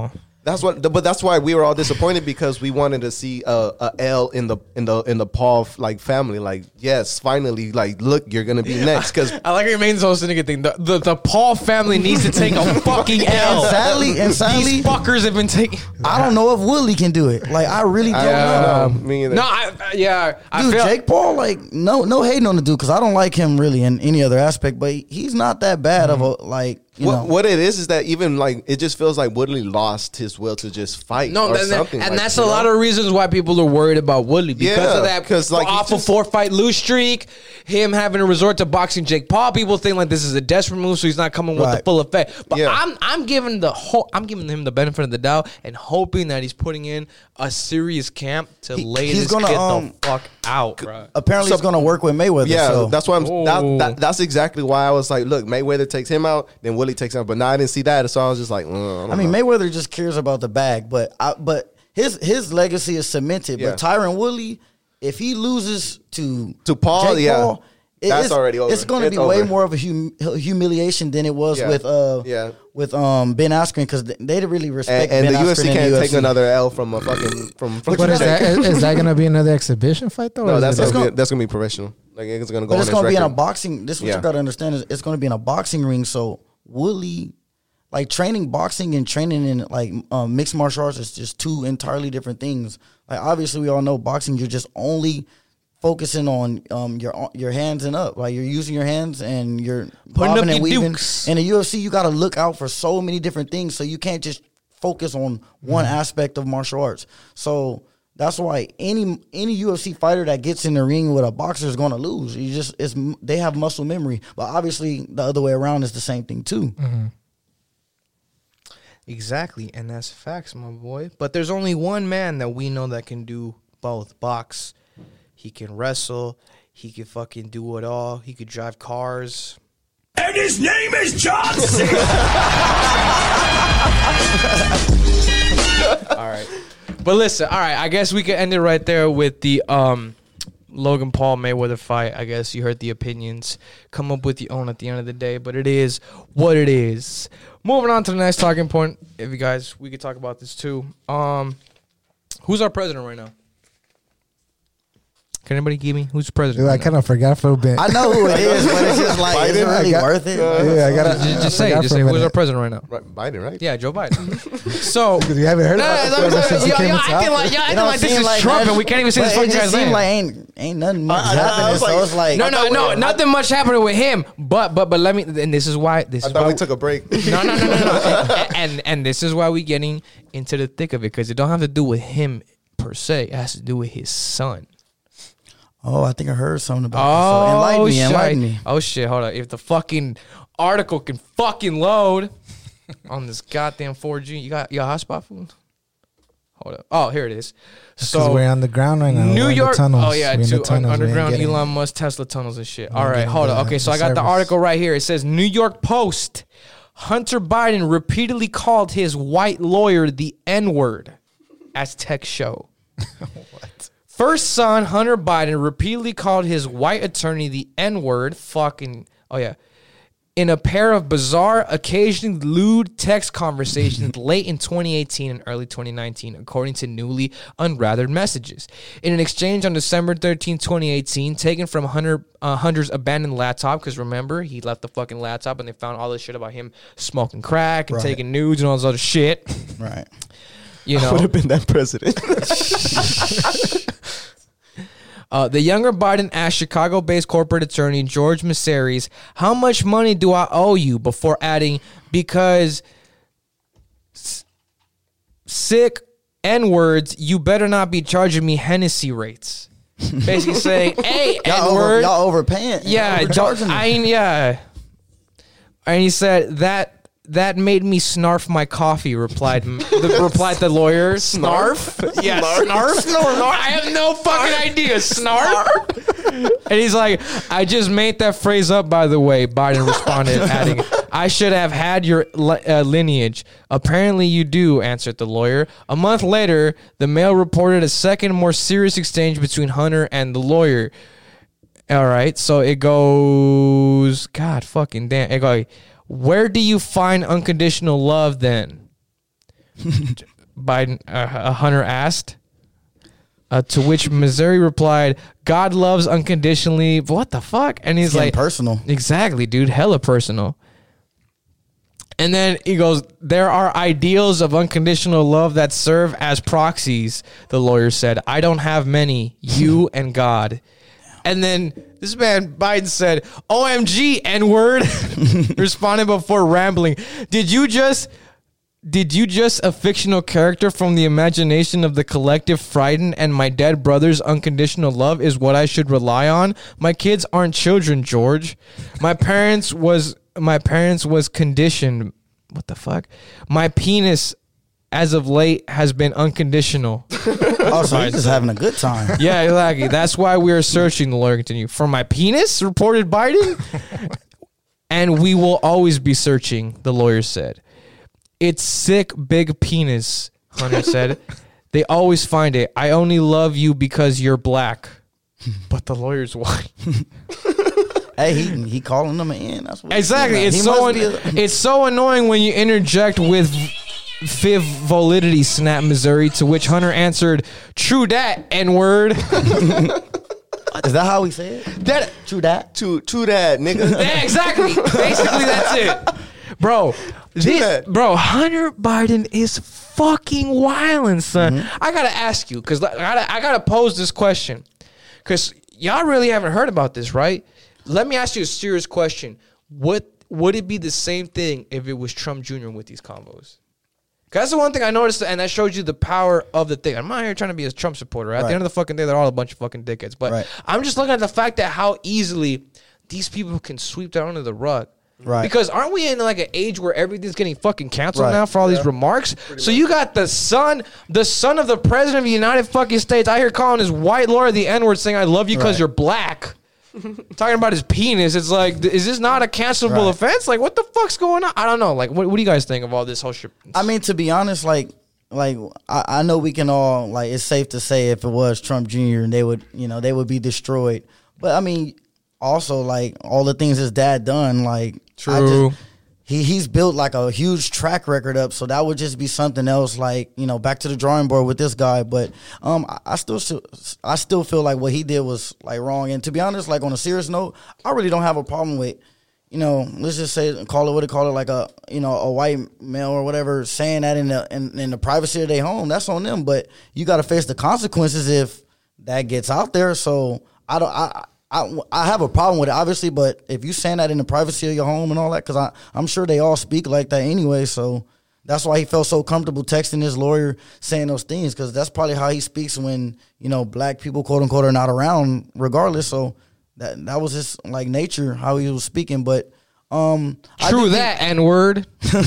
That's what, but that's why we were all disappointed because we wanted to see a, a L in the in the in the Paul like family. Like, yes, finally, like, look, you're gonna be next. Because I like your main whole syndicate thing. The, the the Paul family needs to take a fucking L. And sadly, and sadly, These fuckers have been taking. I don't know if Willie can do it. Like, I really don't know. no, me either. No, I, I- yeah, I Dude, feel, Jake Paul, like, no, no hating on the dude because I don't like him really in any other aspect, but he's not that bad of a like. You what, know, what it is is that even like it just feels like Woodley lost his will to just fight. No, or and, something and like, that's you a know? lot of reasons why people are worried about Woodley because Yeah, of that 'cause, like, he awful just- four fight lose streak, him having to resort to boxing Jake Paul. People think like this is a desperate move, so he's not coming with the Right. full effect. But Yeah. I'm I'm giving the whole I'm giving him the benefit of the doubt and hoping that he's putting in a serious camp to He- lay he's this gonna, kid um, the fuck out, bro. apparently So- he's going to work with Mayweather. Yeah, so. that's why I'm. That, Oh. that, that's exactly why I was like, look, Mayweather takes him out, then Willie takes him out. But now I didn't see that, so I was just like, uh, I, don't I mean, know. Mayweather just cares about the bag, but I, but his his legacy is cemented. Yeah. But Tyron Woodley, if he loses to To Paul, Jake yeah. Paul, it- That's it's, already over. It's going to It's be way over. more of a hum, humiliation than it was Yeah. with uh Yeah. with um Ben Askren because they, they didn't really respect and, and Ben the U F C Askren in can't the take U F C. another L from a fucking from. from What is Jake. that? Is, is that gonna be another exhibition fight though? or No, is that's it- gonna, gonna- be, that's gonna be professional. Like it's gonna go But on it's his going to be in a record. boxing. This is what Yeah. you got to understand is it's going to be in a boxing ring. So Woodley, like training boxing and training in like um, mixed martial arts is just two entirely different things. Like obviously we all know boxing, you're just only focusing on um, your your hands and up. Like you're using your hands and you're Putting bobbing up and your weaving. dukes. In the U F C, you got to look out for so many different things. So you can't just focus on one aspect of martial arts. So that's why any any U F C fighter that gets in the ring with a boxer is going to lose. You just it's they have muscle memory, but obviously the other way around is the same thing too. Exactly, and that's facts, my boy. But there's only one man that we know that can do both. Box, he can wrestle, he can fucking do it all. He could drive cars. And his name is John C. All right, but listen, all right. I guess we could end it right there with the um, Logan Paul Mayweather fight. I guess you heard the opinions. Come up with your own at the end of the day, but it is what it is. Moving on to the next talking point. If you guys, we could talk about this too. Um, who's our president right now? Can anybody give me who's president? Dude, I right now? kind of forgot for a bit. I know who it is, but it's just like is it Biden? really I got- worth it? yeah, I gotta Just, just I say, forgot just for say a who's our minute. president right now? Right, Biden, right? Yeah, Joe Biden. So, Because you haven't heard Nah, about nah, this nah, since he y'all- came y'all into acting office. like y'all It acting don't like this seem is like Trump, nothing- and we can't even say but this it fucking just guy's seemed name. like ain't ain't nothing much I- I- I happening. was So like- it's like No, no, no, nothing much happening with him. But, but, but let me. And this is why. This I is thought why we took a break. No, no, no, no, no. and, and and this is why we getting into the thick of it because it don't have to do with him per se. It has to do with his son. Oh, I think I heard something about Oh, this. So enlighten me, shit. enlighten me. Oh shit! Hold on. If the fucking article can fucking load on this goddamn four G, you got you got hotspot food? Hold up. Oh, here it is. Because So we're on the ground right now. We're New in the York. tunnels. Oh yeah, We're in the two un- tunnels. We ain't underground getting- Elon Musk Tesla tunnels and shit. We All ain't right, getting hold the- on. Okay, so the I got the service. article right here. It says New York Post. Hunter Biden repeatedly called his white lawyer the N-word as tech show. What? First son, Hunter Biden, repeatedly called his white attorney the N-word. Fucking, oh yeah. In a pair of bizarre, occasionally lewd text conversations late in twenty eighteen and early twenty nineteen, according to newly unrathered messages. In an exchange on December thirteenth, twenty eighteen, taken from Hunter uh, Hunter's abandoned laptop, because remember, he left the fucking laptop and they found all this shit about him smoking crack and Right. taking nudes and all this other shit. Right. You I would know, have been that president. Uh, the younger Biden asked Chicago-based corporate attorney George Messeries, "How much money do I owe you?" Before adding, "Because s- sick N-words, you better not be charging me Hennessy rates." Basically saying, "Hey, Y'all, over, N-word, y'all overpaying. yeah, don't, overcharging me. I ain't, yeah." And he said that. That made me snarf my coffee. Replied the, replied the lawyer. Snarf? Yeah, snarf. snarf. I have no fucking idea. Snarf. And he's like, "I just made that phrase up, by the way." Biden responded, adding, "I should have had your li- uh, lineage." "Apparently you do," answered the lawyer. A month later, the Mail reported a second, more serious exchange between Hunter and the lawyer. All right, so it goes. God fucking damn. It goes. "Where do you find unconditional love then?" Biden, uh, Hunter asked. Uh, to which Missouri replied, God loves unconditionally. What the fuck? And he's It's getting like, personal. exactly, dude. Hella personal. And then he goes, there are ideals of unconditional love that serve as proxies, the lawyer said. I don't have many, you and God. And then this man, Biden, said, O M G, N-word, responded before rambling. Did you just... Did you just a fictional character from the imagination of the collective frightened and my dead brother's unconditional love is what I should rely on? My kids aren't children, George. My parents was my parents was conditioned. What the fuck? My penis as of late has been unconditional. Oh, so he's just having a good time. Yeah, exactly. That's why we are searching, the lawyer continued. For my penis, reported Biden. And we will always be searching, the lawyer said. It's sick, big penis, Hunter said. They always find it. I only love you because you're black. But the lawyer's white. Hey, he he calling them in. That's what Exactly. he It's he so must be an- a- it's so annoying when you interject with Fiv validity, snap Missouri, to which Hunter answered, true that, N-word. Is that how we say it? That True that. To to that nigga. Yeah, exactly. Basically, that's it, bro. This, that. bro, Hunter Biden is fucking wildin', son. I gotta ask you because I gotta, I gotta pose this question because y'all really haven't heard about this, right? Let me ask you a serious question. What would it be the same thing if it was Trump Junior with these combos? That's the one thing I noticed, and that showed you the power of the thing. I'm not here trying to be a Trump supporter. At the Right. end of the fucking day, they're all a bunch of fucking dickheads. But Right. I'm just looking at the fact that how easily these people can sweep that under the rug. Right. Because aren't we in like an age where everything's getting fucking canceled Right. now for all these remarks? So you got the son, the son of the president of the United fucking States out here calling his white lawyer the N-word, saying I love you because Right. you're black. Talking about his penis. It's like, th- is this not a cancelable Right. offense? Like, what the fuck's going on? I don't know. Like, what, what do you guys think of all this whole shit? I mean, to be honest, like, like I, I know we can all like. It's safe to say if it was Trump Junior and they would, you know, they would be destroyed. But I mean, also like all the things his dad done, like I True. just- he he's built like a huge track record up, so that would just be something else. Like, you know, back to the drawing board with this guy. But um, I, I still I still feel like what he did was like wrong. And to be honest, like on a serious note, I really don't have a problem with, you know, let's just say call it what they call it, like a you know a white male or whatever saying that in the in, in the privacy of their home. That's on them. But you got to face the consequences if that gets out there. So I don't. I, I, I have a problem with it, obviously, but if you saying that in the privacy of your home and all that, because I'm sure they all speak like that anyway, so that's why he felt so comfortable texting his lawyer saying those things, because that's probably how he speaks when, you know, black people, quote unquote, are not around regardless. So that that was his, like, nature, how he was speaking. But um, I True do think- that, N-word.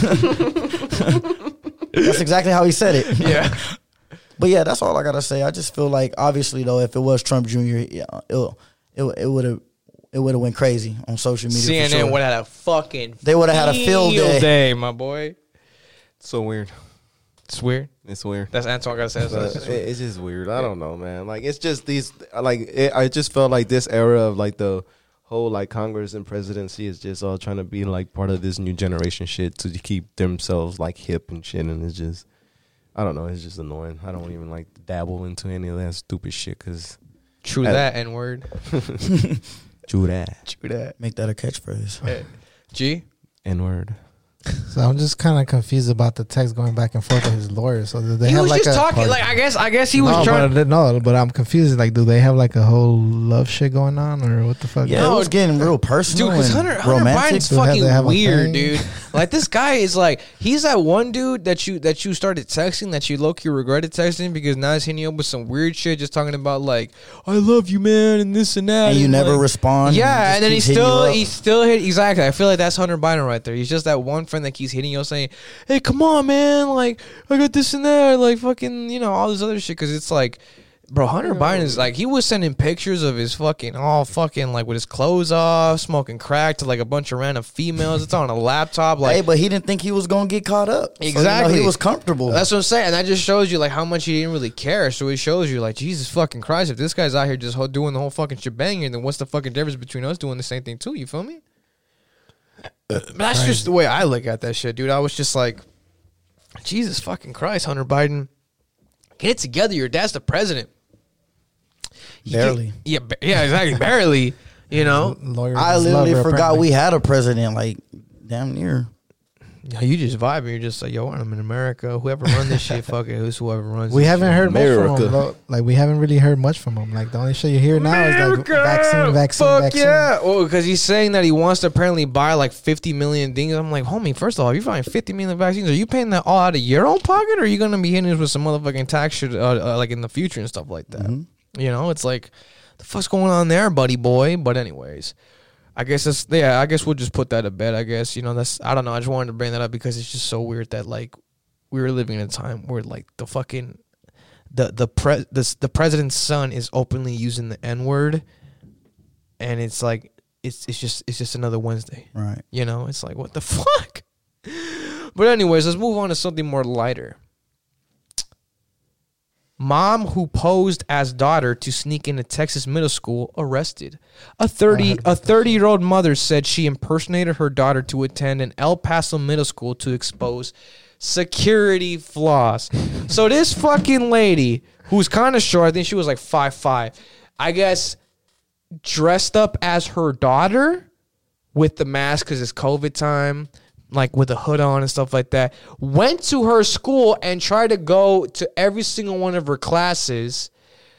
that's exactly how he said it. Yeah. But yeah, that's all I gotta say. I just feel like, obviously, though, if it was Trump Junior, yeah, it it it would have it would have went crazy on social media. C N N for sure. would have had a fucking They would have had a field day. day, my boy. So weird. It's weird. It's weird. That's Antoine gotta say. That's- But that's just it- weird. it's just weird. I don't know, man. Like it's just these. Like it, I just felt like this era of like the whole like Congress and presidency is just all trying to be like part of this new generation shit to keep themselves like hip and shit. And it's just, I don't know. It's just annoying. I don't even like dabble into any of that stupid shit because True Uh, that, N-word. True that. True that. Make that a catchphrase. G? N word. So I'm just kind of confused about the text going back and forth with his lawyer. So do they He have was like just a talking. Like I guess. I guess he was no, trying. but, no, but I'm confused. Like, do they have like a whole love shit going on, or what the fuck? Yeah, No, it was getting real personal Dude, because and Hunter, Hunter romantic. Biden's Do they have- fucking they have a weird, thing? dude. Like this guy is like, he's that one dude that you that you started texting that you low key regretted texting because now he's hitting you up with some weird shit, just talking about like, I love you, man, and this and that, And you never like, respond. Yeah, just and then he keeps hitting you still up. he still hit exactly. I feel like that's Hunter Biden right there. He's just that one friend that keeps hitting you up saying, "Hey, come on, man! Like I got this and that, like fucking, you know, all this other shit." Because it's like, bro, Hunter Biden is like, he was sending pictures of his fucking all fucking like with his clothes off, smoking crack to like a bunch of random females. It's on a laptop, like. Hey, but he didn't think he was gonna get caught up. So, you know, Exactly. he was comfortable. That's what I'm saying. And that just shows you like how much he didn't really care. So it shows you like, Jesus fucking Christ, if this guy's out here just ho- doing the whole fucking shebang here, then what's the fucking difference between us doing the same thing too? You feel me? But that's just the way I look at that shit, dude. I was just like, Jesus fucking Christ, Hunter Biden. Get it together. Your dad's the president. You Barely. get- yeah, ba- yeah, exactly. Barely. You know? Lawyers I just literally love her, forgot apparently. we had a president. Like, damn near. Yeah, you just vibing. You're just like, yo, I'm in America. Whoever run this shit, fuck it. Who's whoever runs We this haven't shit. heard much from America. him. Bro. Like we haven't really heard much from him. Like the only shit you hear now is like America! vaccine, vaccine, Fuck vaccine. yeah. Well, because he's saying that he wants to apparently buy like fifty million things. I'm like, homie, first of all, if you're buying fifty million vaccines, are you paying that all out of your own pocket, or are you going to be hitting us with some motherfucking tax shit uh, uh, like in the future and stuff like that? Mm-hmm. You know, it's like, the fuck's going on there, buddy boy? But anyways, I guess that's, yeah, I guess we'll just put that to bed, I guess. You know, that's, I don't know. I just wanted to bring that up because it's just so weird that like we were living in a time where like the fucking, the, the, pre, the, the president's son is openly using the N word. And it's like, it's, it's just, it's just another Wednesday. Right. You know, it's like, what the fuck? But anyways, let's move on to something more lighter. Mom who posed as daughter to sneak into Texas middle school arrested. A thirty a thirty year old mother said she impersonated her daughter to attend an El Paso middle school to expose security flaws. So this fucking lady, who's kind of short, I think she was like five five, I guess, dressed up as her daughter with the mask because it's COVID time, like with a hood on and stuff like that, went to her school and tried to go to every single one of her classes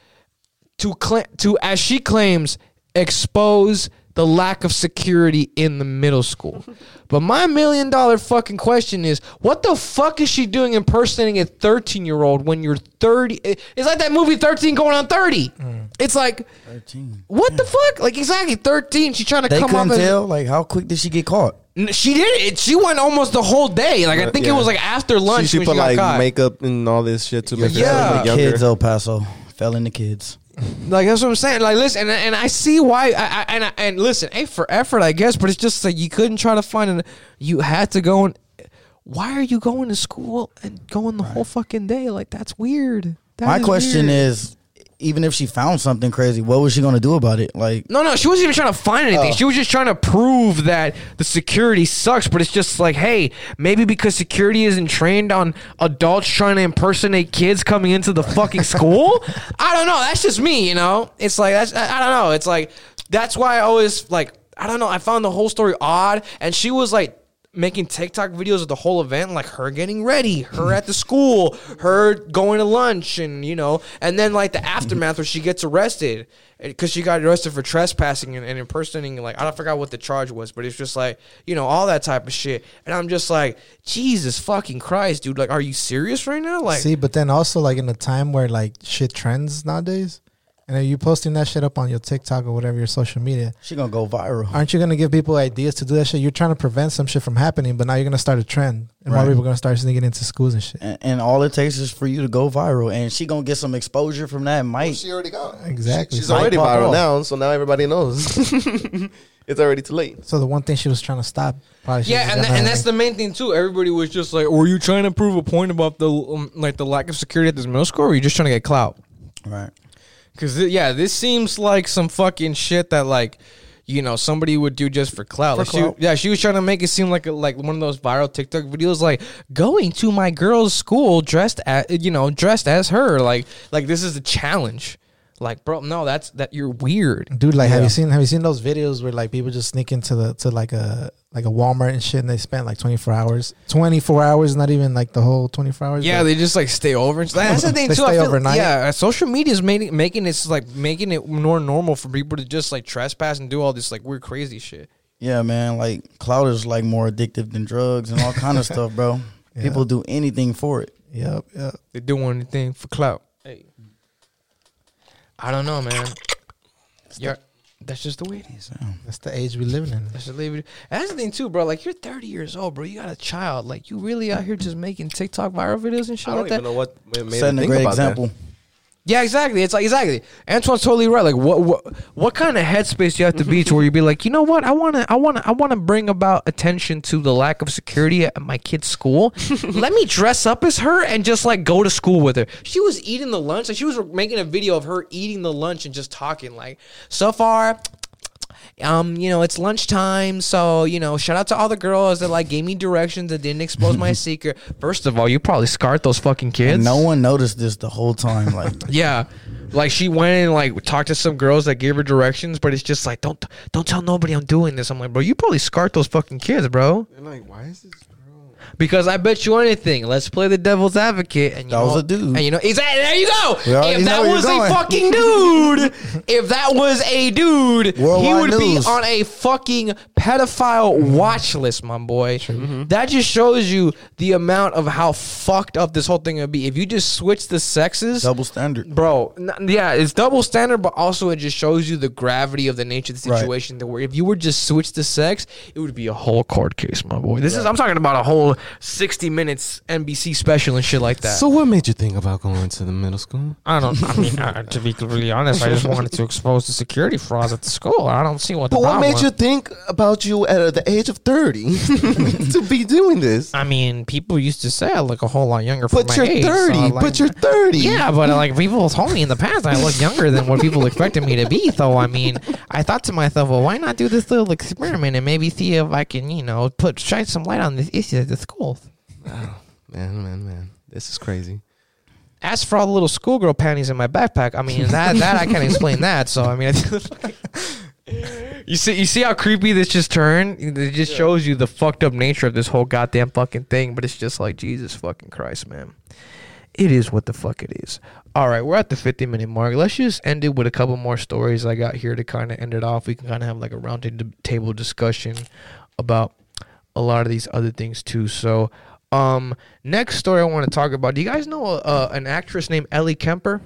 to, cl- to as she claims, expose the lack of security in the middle school. But my million dollar fucking question is, what the fuck is she doing impersonating a thirteen year old when you're thirty? It's like that movie thirteen going on thirty. Mm. It's like, thirteen. what the fuck? Like exactly thirteen. She's trying to They come couldn't up as, tell. Like, how quick did she get caught? N- She did it. She went almost the whole day. Like I think Yeah. it was like after lunch She, she when put she got like caught. makeup and all this shit to make Yeah. her look younger. Kids, El Paso. Fell into kids. Like that's what I'm saying. Like listen, and, and I see why. I, I and I, and listen, hey, for effort, I guess, but it's just like you couldn't try to find an. You had to go and. Why are you going to school and going the whole fucking day? Like that's weird. That My is question weird. is, even if she found something crazy, what was she going to do about it? Like, No, no, she wasn't even trying to find anything. Oh. She was just trying to prove that the security sucks. But it's just like, hey, maybe because security isn't trained on adults trying to impersonate kids coming into the fucking school. I don't know. That's just me, you know. It's like that's I I don't know. It's like that's why I always like I don't know. I found the whole story odd, and she was like making TikTok videos of the whole event, like her getting ready, her at the school, her going to lunch, and you know, and then like the aftermath where she gets arrested because she got arrested for trespassing and, and impersonating. Like I don't forgot what the charge was, but it's just like you know all that type of shit. And I'm just like, Jesus fucking Christ, dude! Like, are you serious right now? Like, See, but then also like in a time where like shit trends nowadays, and are you posting that shit up on your TikTok or whatever your social media, she going to go viral. aren't you gonna give people ideas to do that shit? You're trying to prevent some shit from happening, but now you're gonna start a trend, and more Right. people are gonna start sneaking into schools and shit. And, and all it takes is for you to go viral. And she going to get some exposure from that. Might. She already got Exactly. She- she's Might already pop viral off. now, so now everybody knows. It's already too late. So the one thing she was trying to stop, probably should've yeah, just and, done tha- and that that's thing. the main thing too. Everybody was just like, "Were you trying to prove a point about the um, like the lack of security at this middle school, or were you just trying to get clout?" Right. Because yeah, this seems like some fucking shit that like, you know, somebody would do just for clout. For Like clout. She, yeah, she was trying to make it seem like a, like one of those viral TikTok videos, like going to my girl's school dressed at you know dressed as her. Like like this is a challenge. Like bro, no, that's that you're weird. Dude, like, have Yeah. you seen have you seen those videos where like people just sneak into the to like a like a Walmart and shit, and they spend like twenty four hours, twenty four hours, not even like the whole twenty four hours. Yeah, but they just like stay over. And that's the thing They too. I stay feel, overnight. Yeah, social media is making making it like making it more normal for people to just like trespass and do all this like weird crazy shit. Yeah, man. Like, clout is like more addictive than drugs and all kind of stuff, bro. Yeah. People do anything for it. Yep, yep. They do anything for clout. Hey, I don't know, man. Yeah, that's just the way it is. That's the age we living in. That's just leave it. And that's the thing too, bro. Like you're thirty years old, bro. You got a child. Like you really out here just making TikTok viral videos and shit I don't like even that. know what made me Setting a think great about example. that. Yeah, exactly. It's like exactly. Antoine's totally right. Like, what, what, what kind of headspace do you have to be to where you be like, you know what? I wanna, I wanna, I wanna bring about attention to the lack of security at my kid's school. Let me dress up as her and just like go to school with her. She was eating the lunch. Like she was making a video of her eating the lunch and just talking. Like, so far, um, you know, it's lunchtime, so you know, shout out to all the girls that like gave me directions that didn't expose my secret. First of all, you probably scarred those fucking kids. And no one noticed this the whole time. Like, Yeah, like she went and like talked to some girls that gave her directions, but it's just like don't don't tell nobody I'm doing this. I'm like, bro, you probably scarred those fucking kids, bro. They're like, why is this? Because I bet you anything. Let's play the devil's advocate. And you That know, was a dude. And you know, exactly. There you go. We already If know that where was you're a going. fucking dude, if that was a dude, he Worldwide would news. be on a fucking pedophile watch list, my boy. That just shows you the amount of how fucked up this whole thing would be. If you just switch the sexes, double standard. bro, n- yeah, it's double standard, but also it just shows you the gravity of the nature of the Right. situation. That where if you were just switch the sex, it would be a whole court case, my boy. This is I'm talking about a whole sixty minutes N B C special and shit like that. So what made you think about going to the middle school? I don't. I mean, uh, to be completely honest, I just wanted to expose the security frauds at the school. I don't see what. The But what problem made you was. think about you at the age of thirty to be doing this? I mean, people used to say I look a whole lot younger for But my you're age. so, thirty. like- But you're thirty. Yeah, but uh, like people told me in the past, I look younger than what people expected me to be. So I mean, I thought to myself, well, why not do this little experiment and maybe see if I can, you know, put shine some light on this issue at the school. Man, man, man. This is crazy. As for all the little schoolgirl panties in my backpack, I mean that that I can't explain that. So I mean, you see, you see how creepy this just turned. It just shows you the fucked up nature of this whole goddamn fucking thing. But it's just like Jesus fucking Christ, man. It is what the fuck it is. All right, we're at the fifty minute mark. Let's just end it with a couple more stories I got here to kind of end it off. We can kind of have like a round table discussion about a lot of these other things too. So. Um, next story I want to talk about. Do you guys know uh, an actress named Ellie Kemper?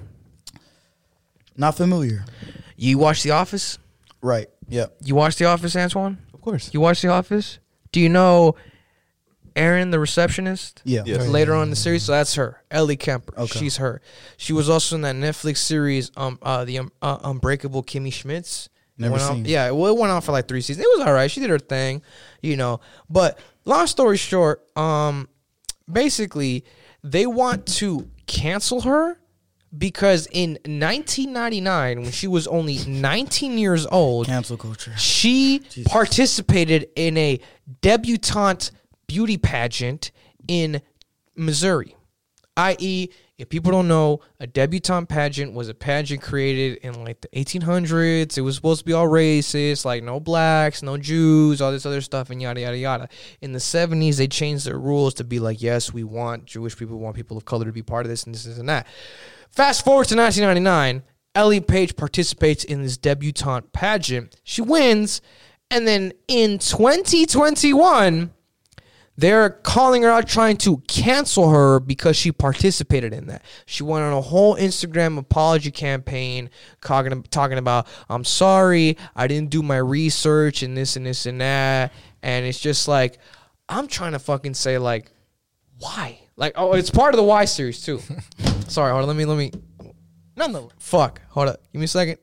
Not familiar. You watch The Office? Right. Yeah. You watch The Office, Antoine? Of course. You watch The Office? Do you know Erin, the receptionist? Yeah. Yes. Later on in the series, so that's her, Ellie Kemper. Okay. She's her. She was also in that Netflix series, um, uh, the um, uh, Unbreakable Kimmy Schmitz. It Never went seen on, it. yeah, well, it went on for like three seasons. It was all right. She did her thing, you know. But long story short, um, basically, they want to cancel her because in nineteen ninety-nine, when she was only nineteen years old, Cancel culture. she participated in a debutante beauty pageant in Missouri. that is, if people don't know, a debutante pageant was a pageant created in like the eighteen hundreds. It was supposed to be all racist, like no blacks, no Jews, all this other stuff, and yada, yada, yada. In the seventies, they changed their rules to be like, yes, we want Jewish people, we want people of color to be part of this, and this, this and that. Fast forward to nineteen ninety-nine, Ellie Page participates in this debutante pageant. She wins, and then in twenty twenty-one, they're calling her out, trying to cancel her because she participated in that. She went on a whole Instagram apology campaign talking, talking about, I'm sorry, I didn't do my research and this and this and that. And it's just like, I'm trying to fucking say, like, why? Like, oh, it's part of the Why series, too. Sorry, hold on, let me, let me. No, no, fuck. Hold up. Give me a second.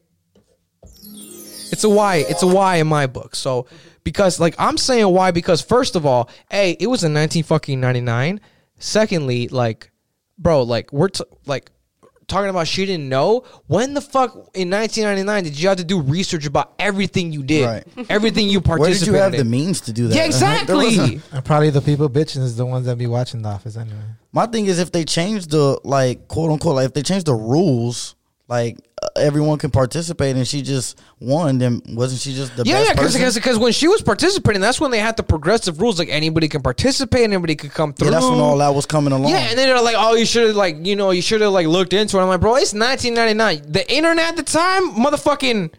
It's a why. It's a why in my book. So, because, like, I'm saying why because, first of all, A, it was in nineteen fucking ninety-nine. Secondly, like, bro, like, we're, t- like, talking about she didn't know. When the fuck in nineteen ninety-nine did you have to do research about everything you did? Right. Everything you Where participated did you have in. the means to do that? Yeah, There exactly. wasn't- And probably the people bitching is the ones that be watching The Office anyway. My thing is, if they change the, like, quote unquote, like, if they change the rules, like, uh, everyone can participate and she just won, then wasn't she just the Yeah, best yeah, person? because when she was participating, that's when they had the progressive rules. Like, anybody can participate, anybody could come through. Yeah, that's when all that was coming along. Yeah, and then they're like, "Oh, you should have like, you know, you should have like looked into it." I'm like, "Bro, it's nineteen ninety-nine. The internet at the time, motherfucking."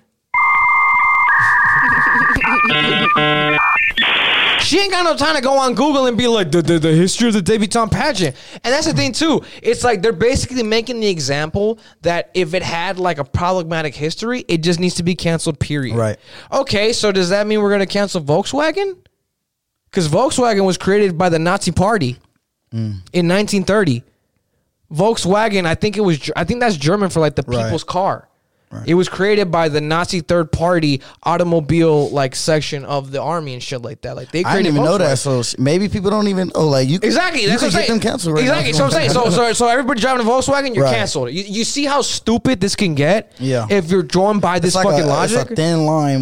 She ain't got no time to go on Google and be like the, the the history of the debutante pageant. And that's the thing too. It's like they're basically making the example that if it had like a problematic history, it just needs to be canceled. Period. Right. Okay, so does that mean we're gonna cancel Volkswagen? Because Volkswagen was created by the Nazi Party in nineteen thirty. Volkswagen, I think it was. I think that's German for like the Right. people's car. Right. It was created by the Nazi third party automobile like section of the army and shit like that. Like they created I didn't even know that. Volkswagen. So sh- maybe people don't even. Oh, like you could- Exactly. You That's could what I'm get saying. them canceled. Right exactly. now. So I'm saying. So so so everybody driving a Volkswagen, you're Right. canceled. You, you see how stupid this can get. Yeah. If you're drawn by this It's like fucking a, logic. It's a thin line with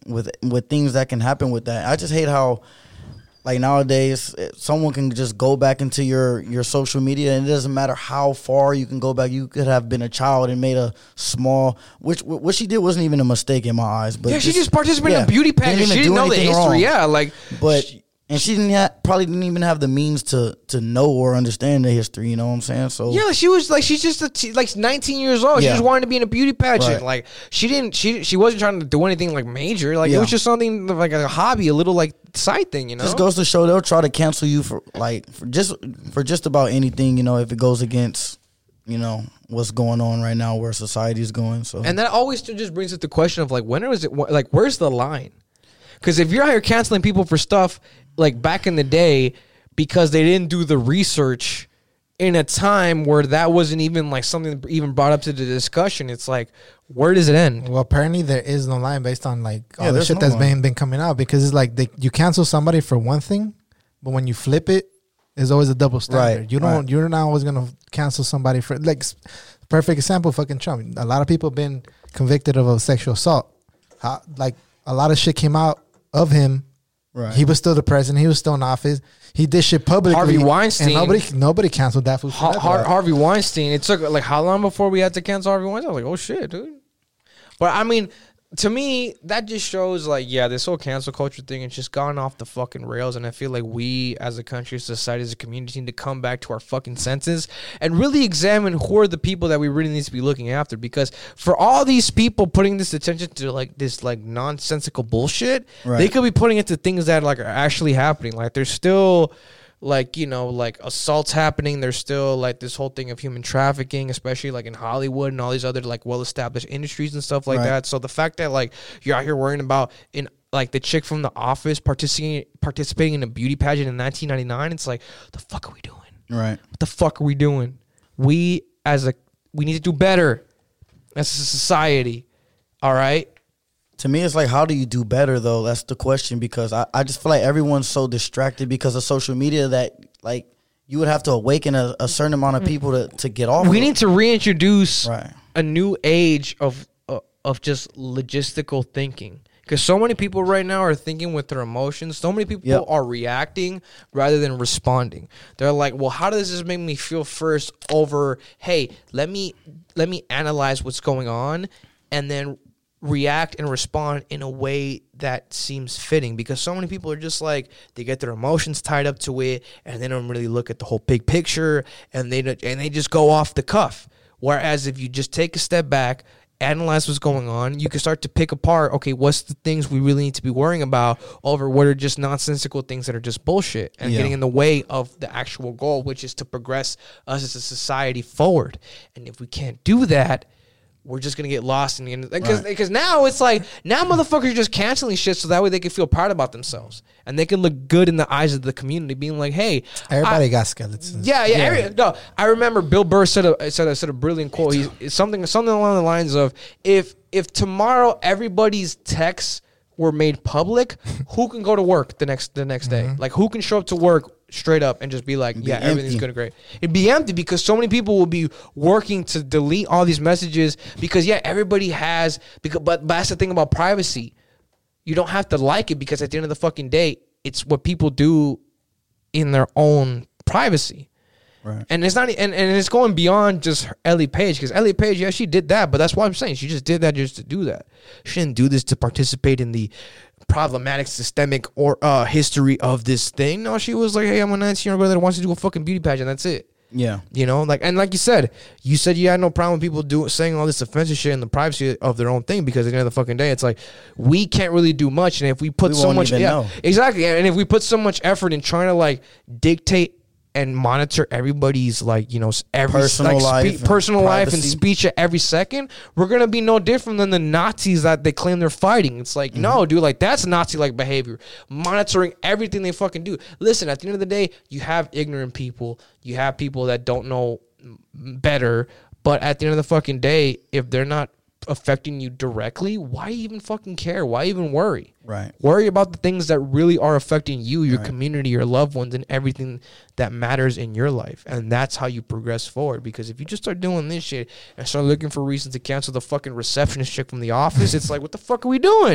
with with things that can happen with that. I just hate how, like nowadays, someone can just go back into your, your social media, and it doesn't matter how far you can go back. You could have been a child and made a small, which what she did wasn't even a mistake in my eyes. But yeah, she just participated yeah, in a beauty pageant. didn't She even didn't do know the anything history. wrong. Yeah, like, But she- and she didn't ha- probably didn't even have the means to to know or understand the history. You know what I'm saying? So yeah, like she was like she's just a t- like nineteen years old. She Yeah. just wanted to be in a beauty pageant. Right. Like she didn't she she wasn't trying to do anything like major. Like it Yeah. was just something like a hobby, a little like side thing. You know, just goes to show they'll try to cancel you for like for just for just about anything. You know, if it goes against you know what's going on right now, where society is going. So and that always still just brings up the question of like when is it like where's the line? Because if you're out here canceling people for stuff like back in the day because they didn't do the research in a time where that wasn't even like something even brought up to the discussion, it's like where does it end? Well, apparently there is no line based on like all Yeah, the there's shit no that's line. been been coming out, because it's like they, you cancel somebody for one thing, but when you flip it, there's always a double standard. Right, You don't. right. You're not always gonna cancel somebody for like s- perfect example. Fucking Trump. A lot of people been convicted of a sexual assault. How, like a lot of shit came out of him. right. He was still the president. He was still in office. He did shit publicly. Harvey Weinstein. And nobody nobody canceled that fool. for Har- that. Har- Harvey Weinstein. It took like how long before we had to cancel Harvey Weinstein? I was like, oh shit, dude. But I mean, to me, that just shows like, yeah, this whole cancel culture thing has just gone off the fucking rails. And I feel like we as a country, society, as a community need to come back to our fucking senses and really examine who are the people that we really need to be looking after. Because for all these people putting this attention to like this like nonsensical bullshit, Right. they could be putting it to things that like are actually happening. Like there's still like, you know, like assaults happening. There's still like this whole thing of human trafficking, especially like in Hollywood and all these other like well-established industries and stuff like Right. that. So the fact that like you're out here worrying about in like the chick from The Office participating participating in a beauty pageant in nineteen ninety-nine, it's like, the fuck are we doing? right. What the fuck are we doing? We as a we need to do better as a society. All right. To me, it's like, how do you do better, though? That's the question, because I, I just feel like everyone's so distracted because of social media that, like, you would have to awaken a, a certain amount of people to, to get off We of. need to reintroduce Right. a new age of uh, of just logistical thinking. Because so many people right now are thinking with their emotions. So many people Yep. are reacting rather than responding. They're like, well, how does this make me feel first over, hey, let me let me analyze what's going on and then react and respond in a way that seems fitting. Because so many people are just like, they get their emotions tied up to it and they don't really look at the whole big picture, and they don't- and they just go off the cuff. Whereas if you just take a step back, analyze what's going on, you can start to pick apart, okay, what's the things we really need to be worrying about over what are just nonsensical things that are just bullshit and Yeah. getting in the way of the actual goal, which is to progress us as a society forward. And if we can't do that, we're just gonna get lost in the end. Because Right. because now it's like, now motherfuckers are just canceling shit so that way they can feel proud about themselves and they can look good in the eyes of the community, being like, hey, Everybody I- got skeletons. yeah, yeah. Every, no, I remember Bill Burr said a said a, said a brilliant quote. He's it's something something along the lines of, if if tomorrow everybody's texts were made public, who can go to work the next the next day? Like, who can show up to work straight up and just be like, yeah, everything's empty. good and great. It'd be empty because so many people will be working to delete all these messages because yeah, everybody has because but, but that's the thing about privacy. You don't have to like it because at the end of the fucking day, it's what people do in their own privacy. Right. And it's not, and, and it's going beyond just Ellie Page, because Ellie Page, yeah, she did that, but that's what I'm saying. She just did that just to do that. She didn't do this to participate in the problematic, systemic or uh, history of this thing. No, she was like, hey, I'm a nineteen year old girl that wants to do a fucking beauty pageant. That's it. Yeah. You know, like, and like you said, you said you had no problem with people doing saying all this offensive shit in the privacy of their own thing, because at the end of the fucking day, it's like we can't really do much, and if we put We so won't much, even yeah, know. exactly, and if we put so much effort in trying to like dictate and monitor everybody's like, you know, every Personal like, life spe- and personal life and privacy. speech at every second, we're gonna be no different than the Nazis that they claim they're fighting. It's like, no, dude, like that's Nazi-like behavior. Monitoring everything they fucking do. Listen, at the end of the day, you have ignorant people, you have people that don't know better, but at the end of the fucking day, if they're not affecting you directly, why even fucking care? Why even worry? Right. Worry about the things that really are affecting you, your community, your loved ones, and everything that matters in your life. And that's how you progress forward. Because if you just start doing this shit and start looking for reasons to cancel the fucking receptionist chick from The Office, it's like, what the fuck are we doing?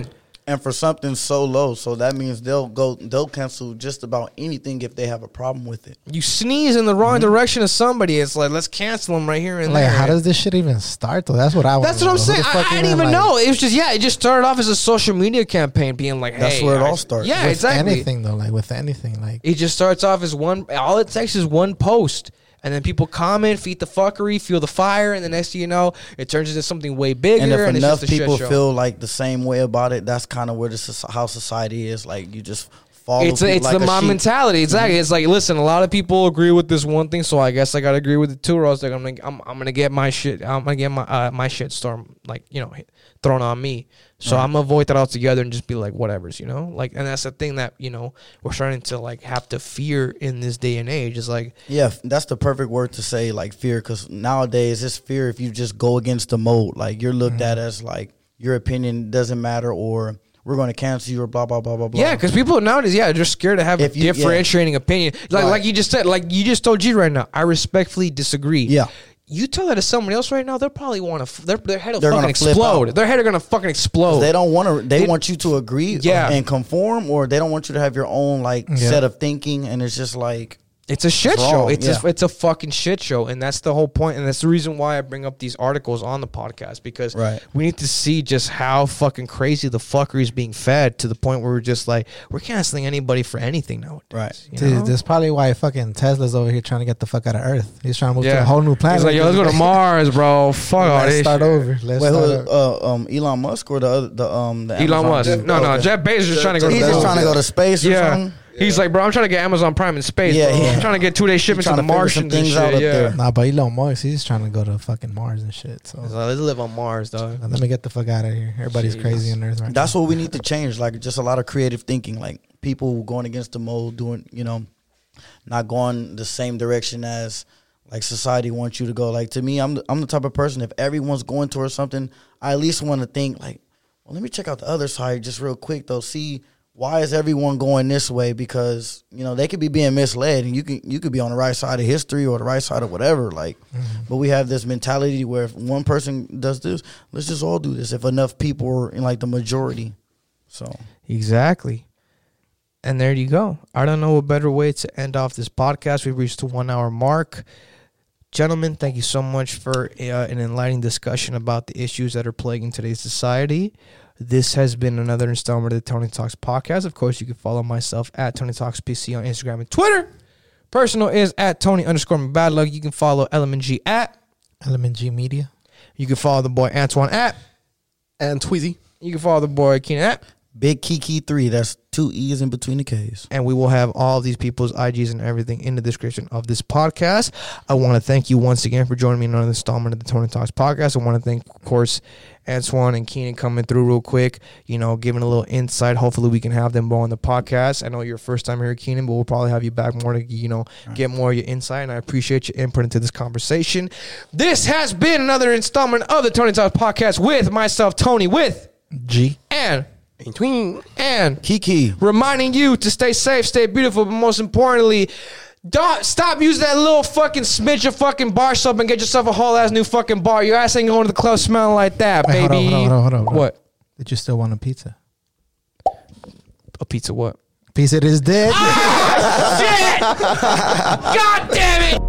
and for something so low. So that means they'll go, they'll cancel just about anything if they have a problem with it. You sneeze in the wrong mm-hmm. direction of somebody, it's like, let's cancel them right here and like, there. how does this shit even start, though? That's what I want. That's what I'm saying. I, I didn't even like, know. It was just, yeah, it just started off as a social media campaign being like, hey. That's where it all starts. Yeah, with exactly. anything, though, like with anything. like It just starts off as one, all it takes is one post. And then people comment, feed the fuckery, feel the fire, and the next thing you know, it turns into something way bigger. And if and enough it's just a people shit show. feel like the same way about it, that's kind of where this how society is. Like you just follow. It's a, it's like the a mob sheep. mentality. Exactly. Mm-hmm. It's like, listen, a lot of people agree with this one thing, so I guess I gotta agree with it too. Or else like I'm, like, I'm I'm gonna get my shit. I'm gonna get my uh, my shit storm like you know thrown on me. So right. I'm gonna avoid that altogether and just be like, whatever's, you know, like, and that's the thing that you know we're starting to like have to fear in this day and age. Is like, yeah, that's the perfect word to say, like fear, because nowadays it's fear if you just go against the mold. Like you're looked mm-hmm. at as like your opinion doesn't matter, or we're going to cancel you, or blah blah blah blah blah. Yeah, because people nowadays, yeah, they're scared to have if a you, differentiating yeah. opinion. Like, right. like you just said, like you just told G right now. I respectfully disagree. Yeah. You tell that to somebody else right now, they'll probably want to. Their their head will They're fucking gonna explode. out. Their head are gonna fucking explode. They don't want to. They, They- want you to agree, Yeah. and conform, or they don't want you to have your own like Yeah. set of thinking. And it's just like It's a shit It's show. wrong, It's yeah. a, it's a fucking shit show, and that's the whole point. And that's the reason why I bring up these articles on the podcast, because Right. we need to see just how fucking crazy the fuckery is being fed to the point where we're just like we're canceling anybody for anything nowadays. Right. you Dude, know? that's probably why fucking Tesla's over here trying to get the fuck out of Earth. He's trying to move to Yeah. a whole new planet. He's like, yo, let's go to Mars, bro. Fuck all Let's this. start shit. over. Let's wait, start who, over. uh, um, Elon Musk or the other, the um, the Elon Amazon Musk. dude? No, no, Okay. Jeff Bezos is trying to go to He's the just moon. trying to go to space or Yeah. something. He's like, bro, I'm trying to get Amazon Prime in space. Yeah, bro. yeah. I'm trying to get two day shipments to trying the to figure Martians some and things out shit. up Yeah. there. Nah, but Elon Musk, he's trying to go to fucking Mars and shit. So He's like, let's live on Mars, dog. let me get the fuck out of here. Everybody's Jesus. crazy on Earth right That's what we need to change. Like just a lot of creative thinking. Like people going against the mold, doing you know, not going the same direction as like society wants you to go. Like to me, I'm the, I'm the type of person. If everyone's going towards something, I at least want to think like, well, let me check out the other side just real quick though. See. Why is everyone going this way? Because you know they could be being misled, and you can you could be on the right side of history or the right side of whatever. Like, Mm-hmm. but we have this mentality where if one person does this, let's just all do this. If enough people are in like the majority, so Exactly. And there you go. I don't know a better way to end off this podcast. We've reached the one hour mark. Gentlemen, thank you so much for uh, an enlightening discussion about the issues that are plaguing today's society. This has been another installment of the Tony Talks podcast. Of course, you can follow myself at Tony Talks P C on Instagram and Twitter. Personal is at Tony underscore bad luck. You can follow Element G at Element G Media. You can follow the boy Antoine at And Tweezy. You can follow the boy Keenan at Big Kiki three. That's two E's in between the K's. And we will have all of these people's I Gs and everything in the description of this podcast. I want to thank you once again for joining me in another installment of the Tony Talks podcast. I want to thank, of course, Antoine and Keenan coming through real quick, you know, giving a little insight. Hopefully we can have them both on the podcast. I know you're first time here, Keenan, but we'll probably have you back more to, you know, get more of your insight. And I appreciate your input into this conversation. This has been another installment of the Tony Talks podcast with myself, Tony, with G. and Tween and Kiki. reminding you to stay safe, stay beautiful, but most importantly, don't stop using that little fucking smidge of fucking bar soap and get yourself a whole ass new fucking bar. Your ass ain't going to the club smelling like that, Wait, baby. hold on, hold on, hold on, hold on. What? Did you still want a pizza? A pizza what? Piece of this dick. Shit! God damn it!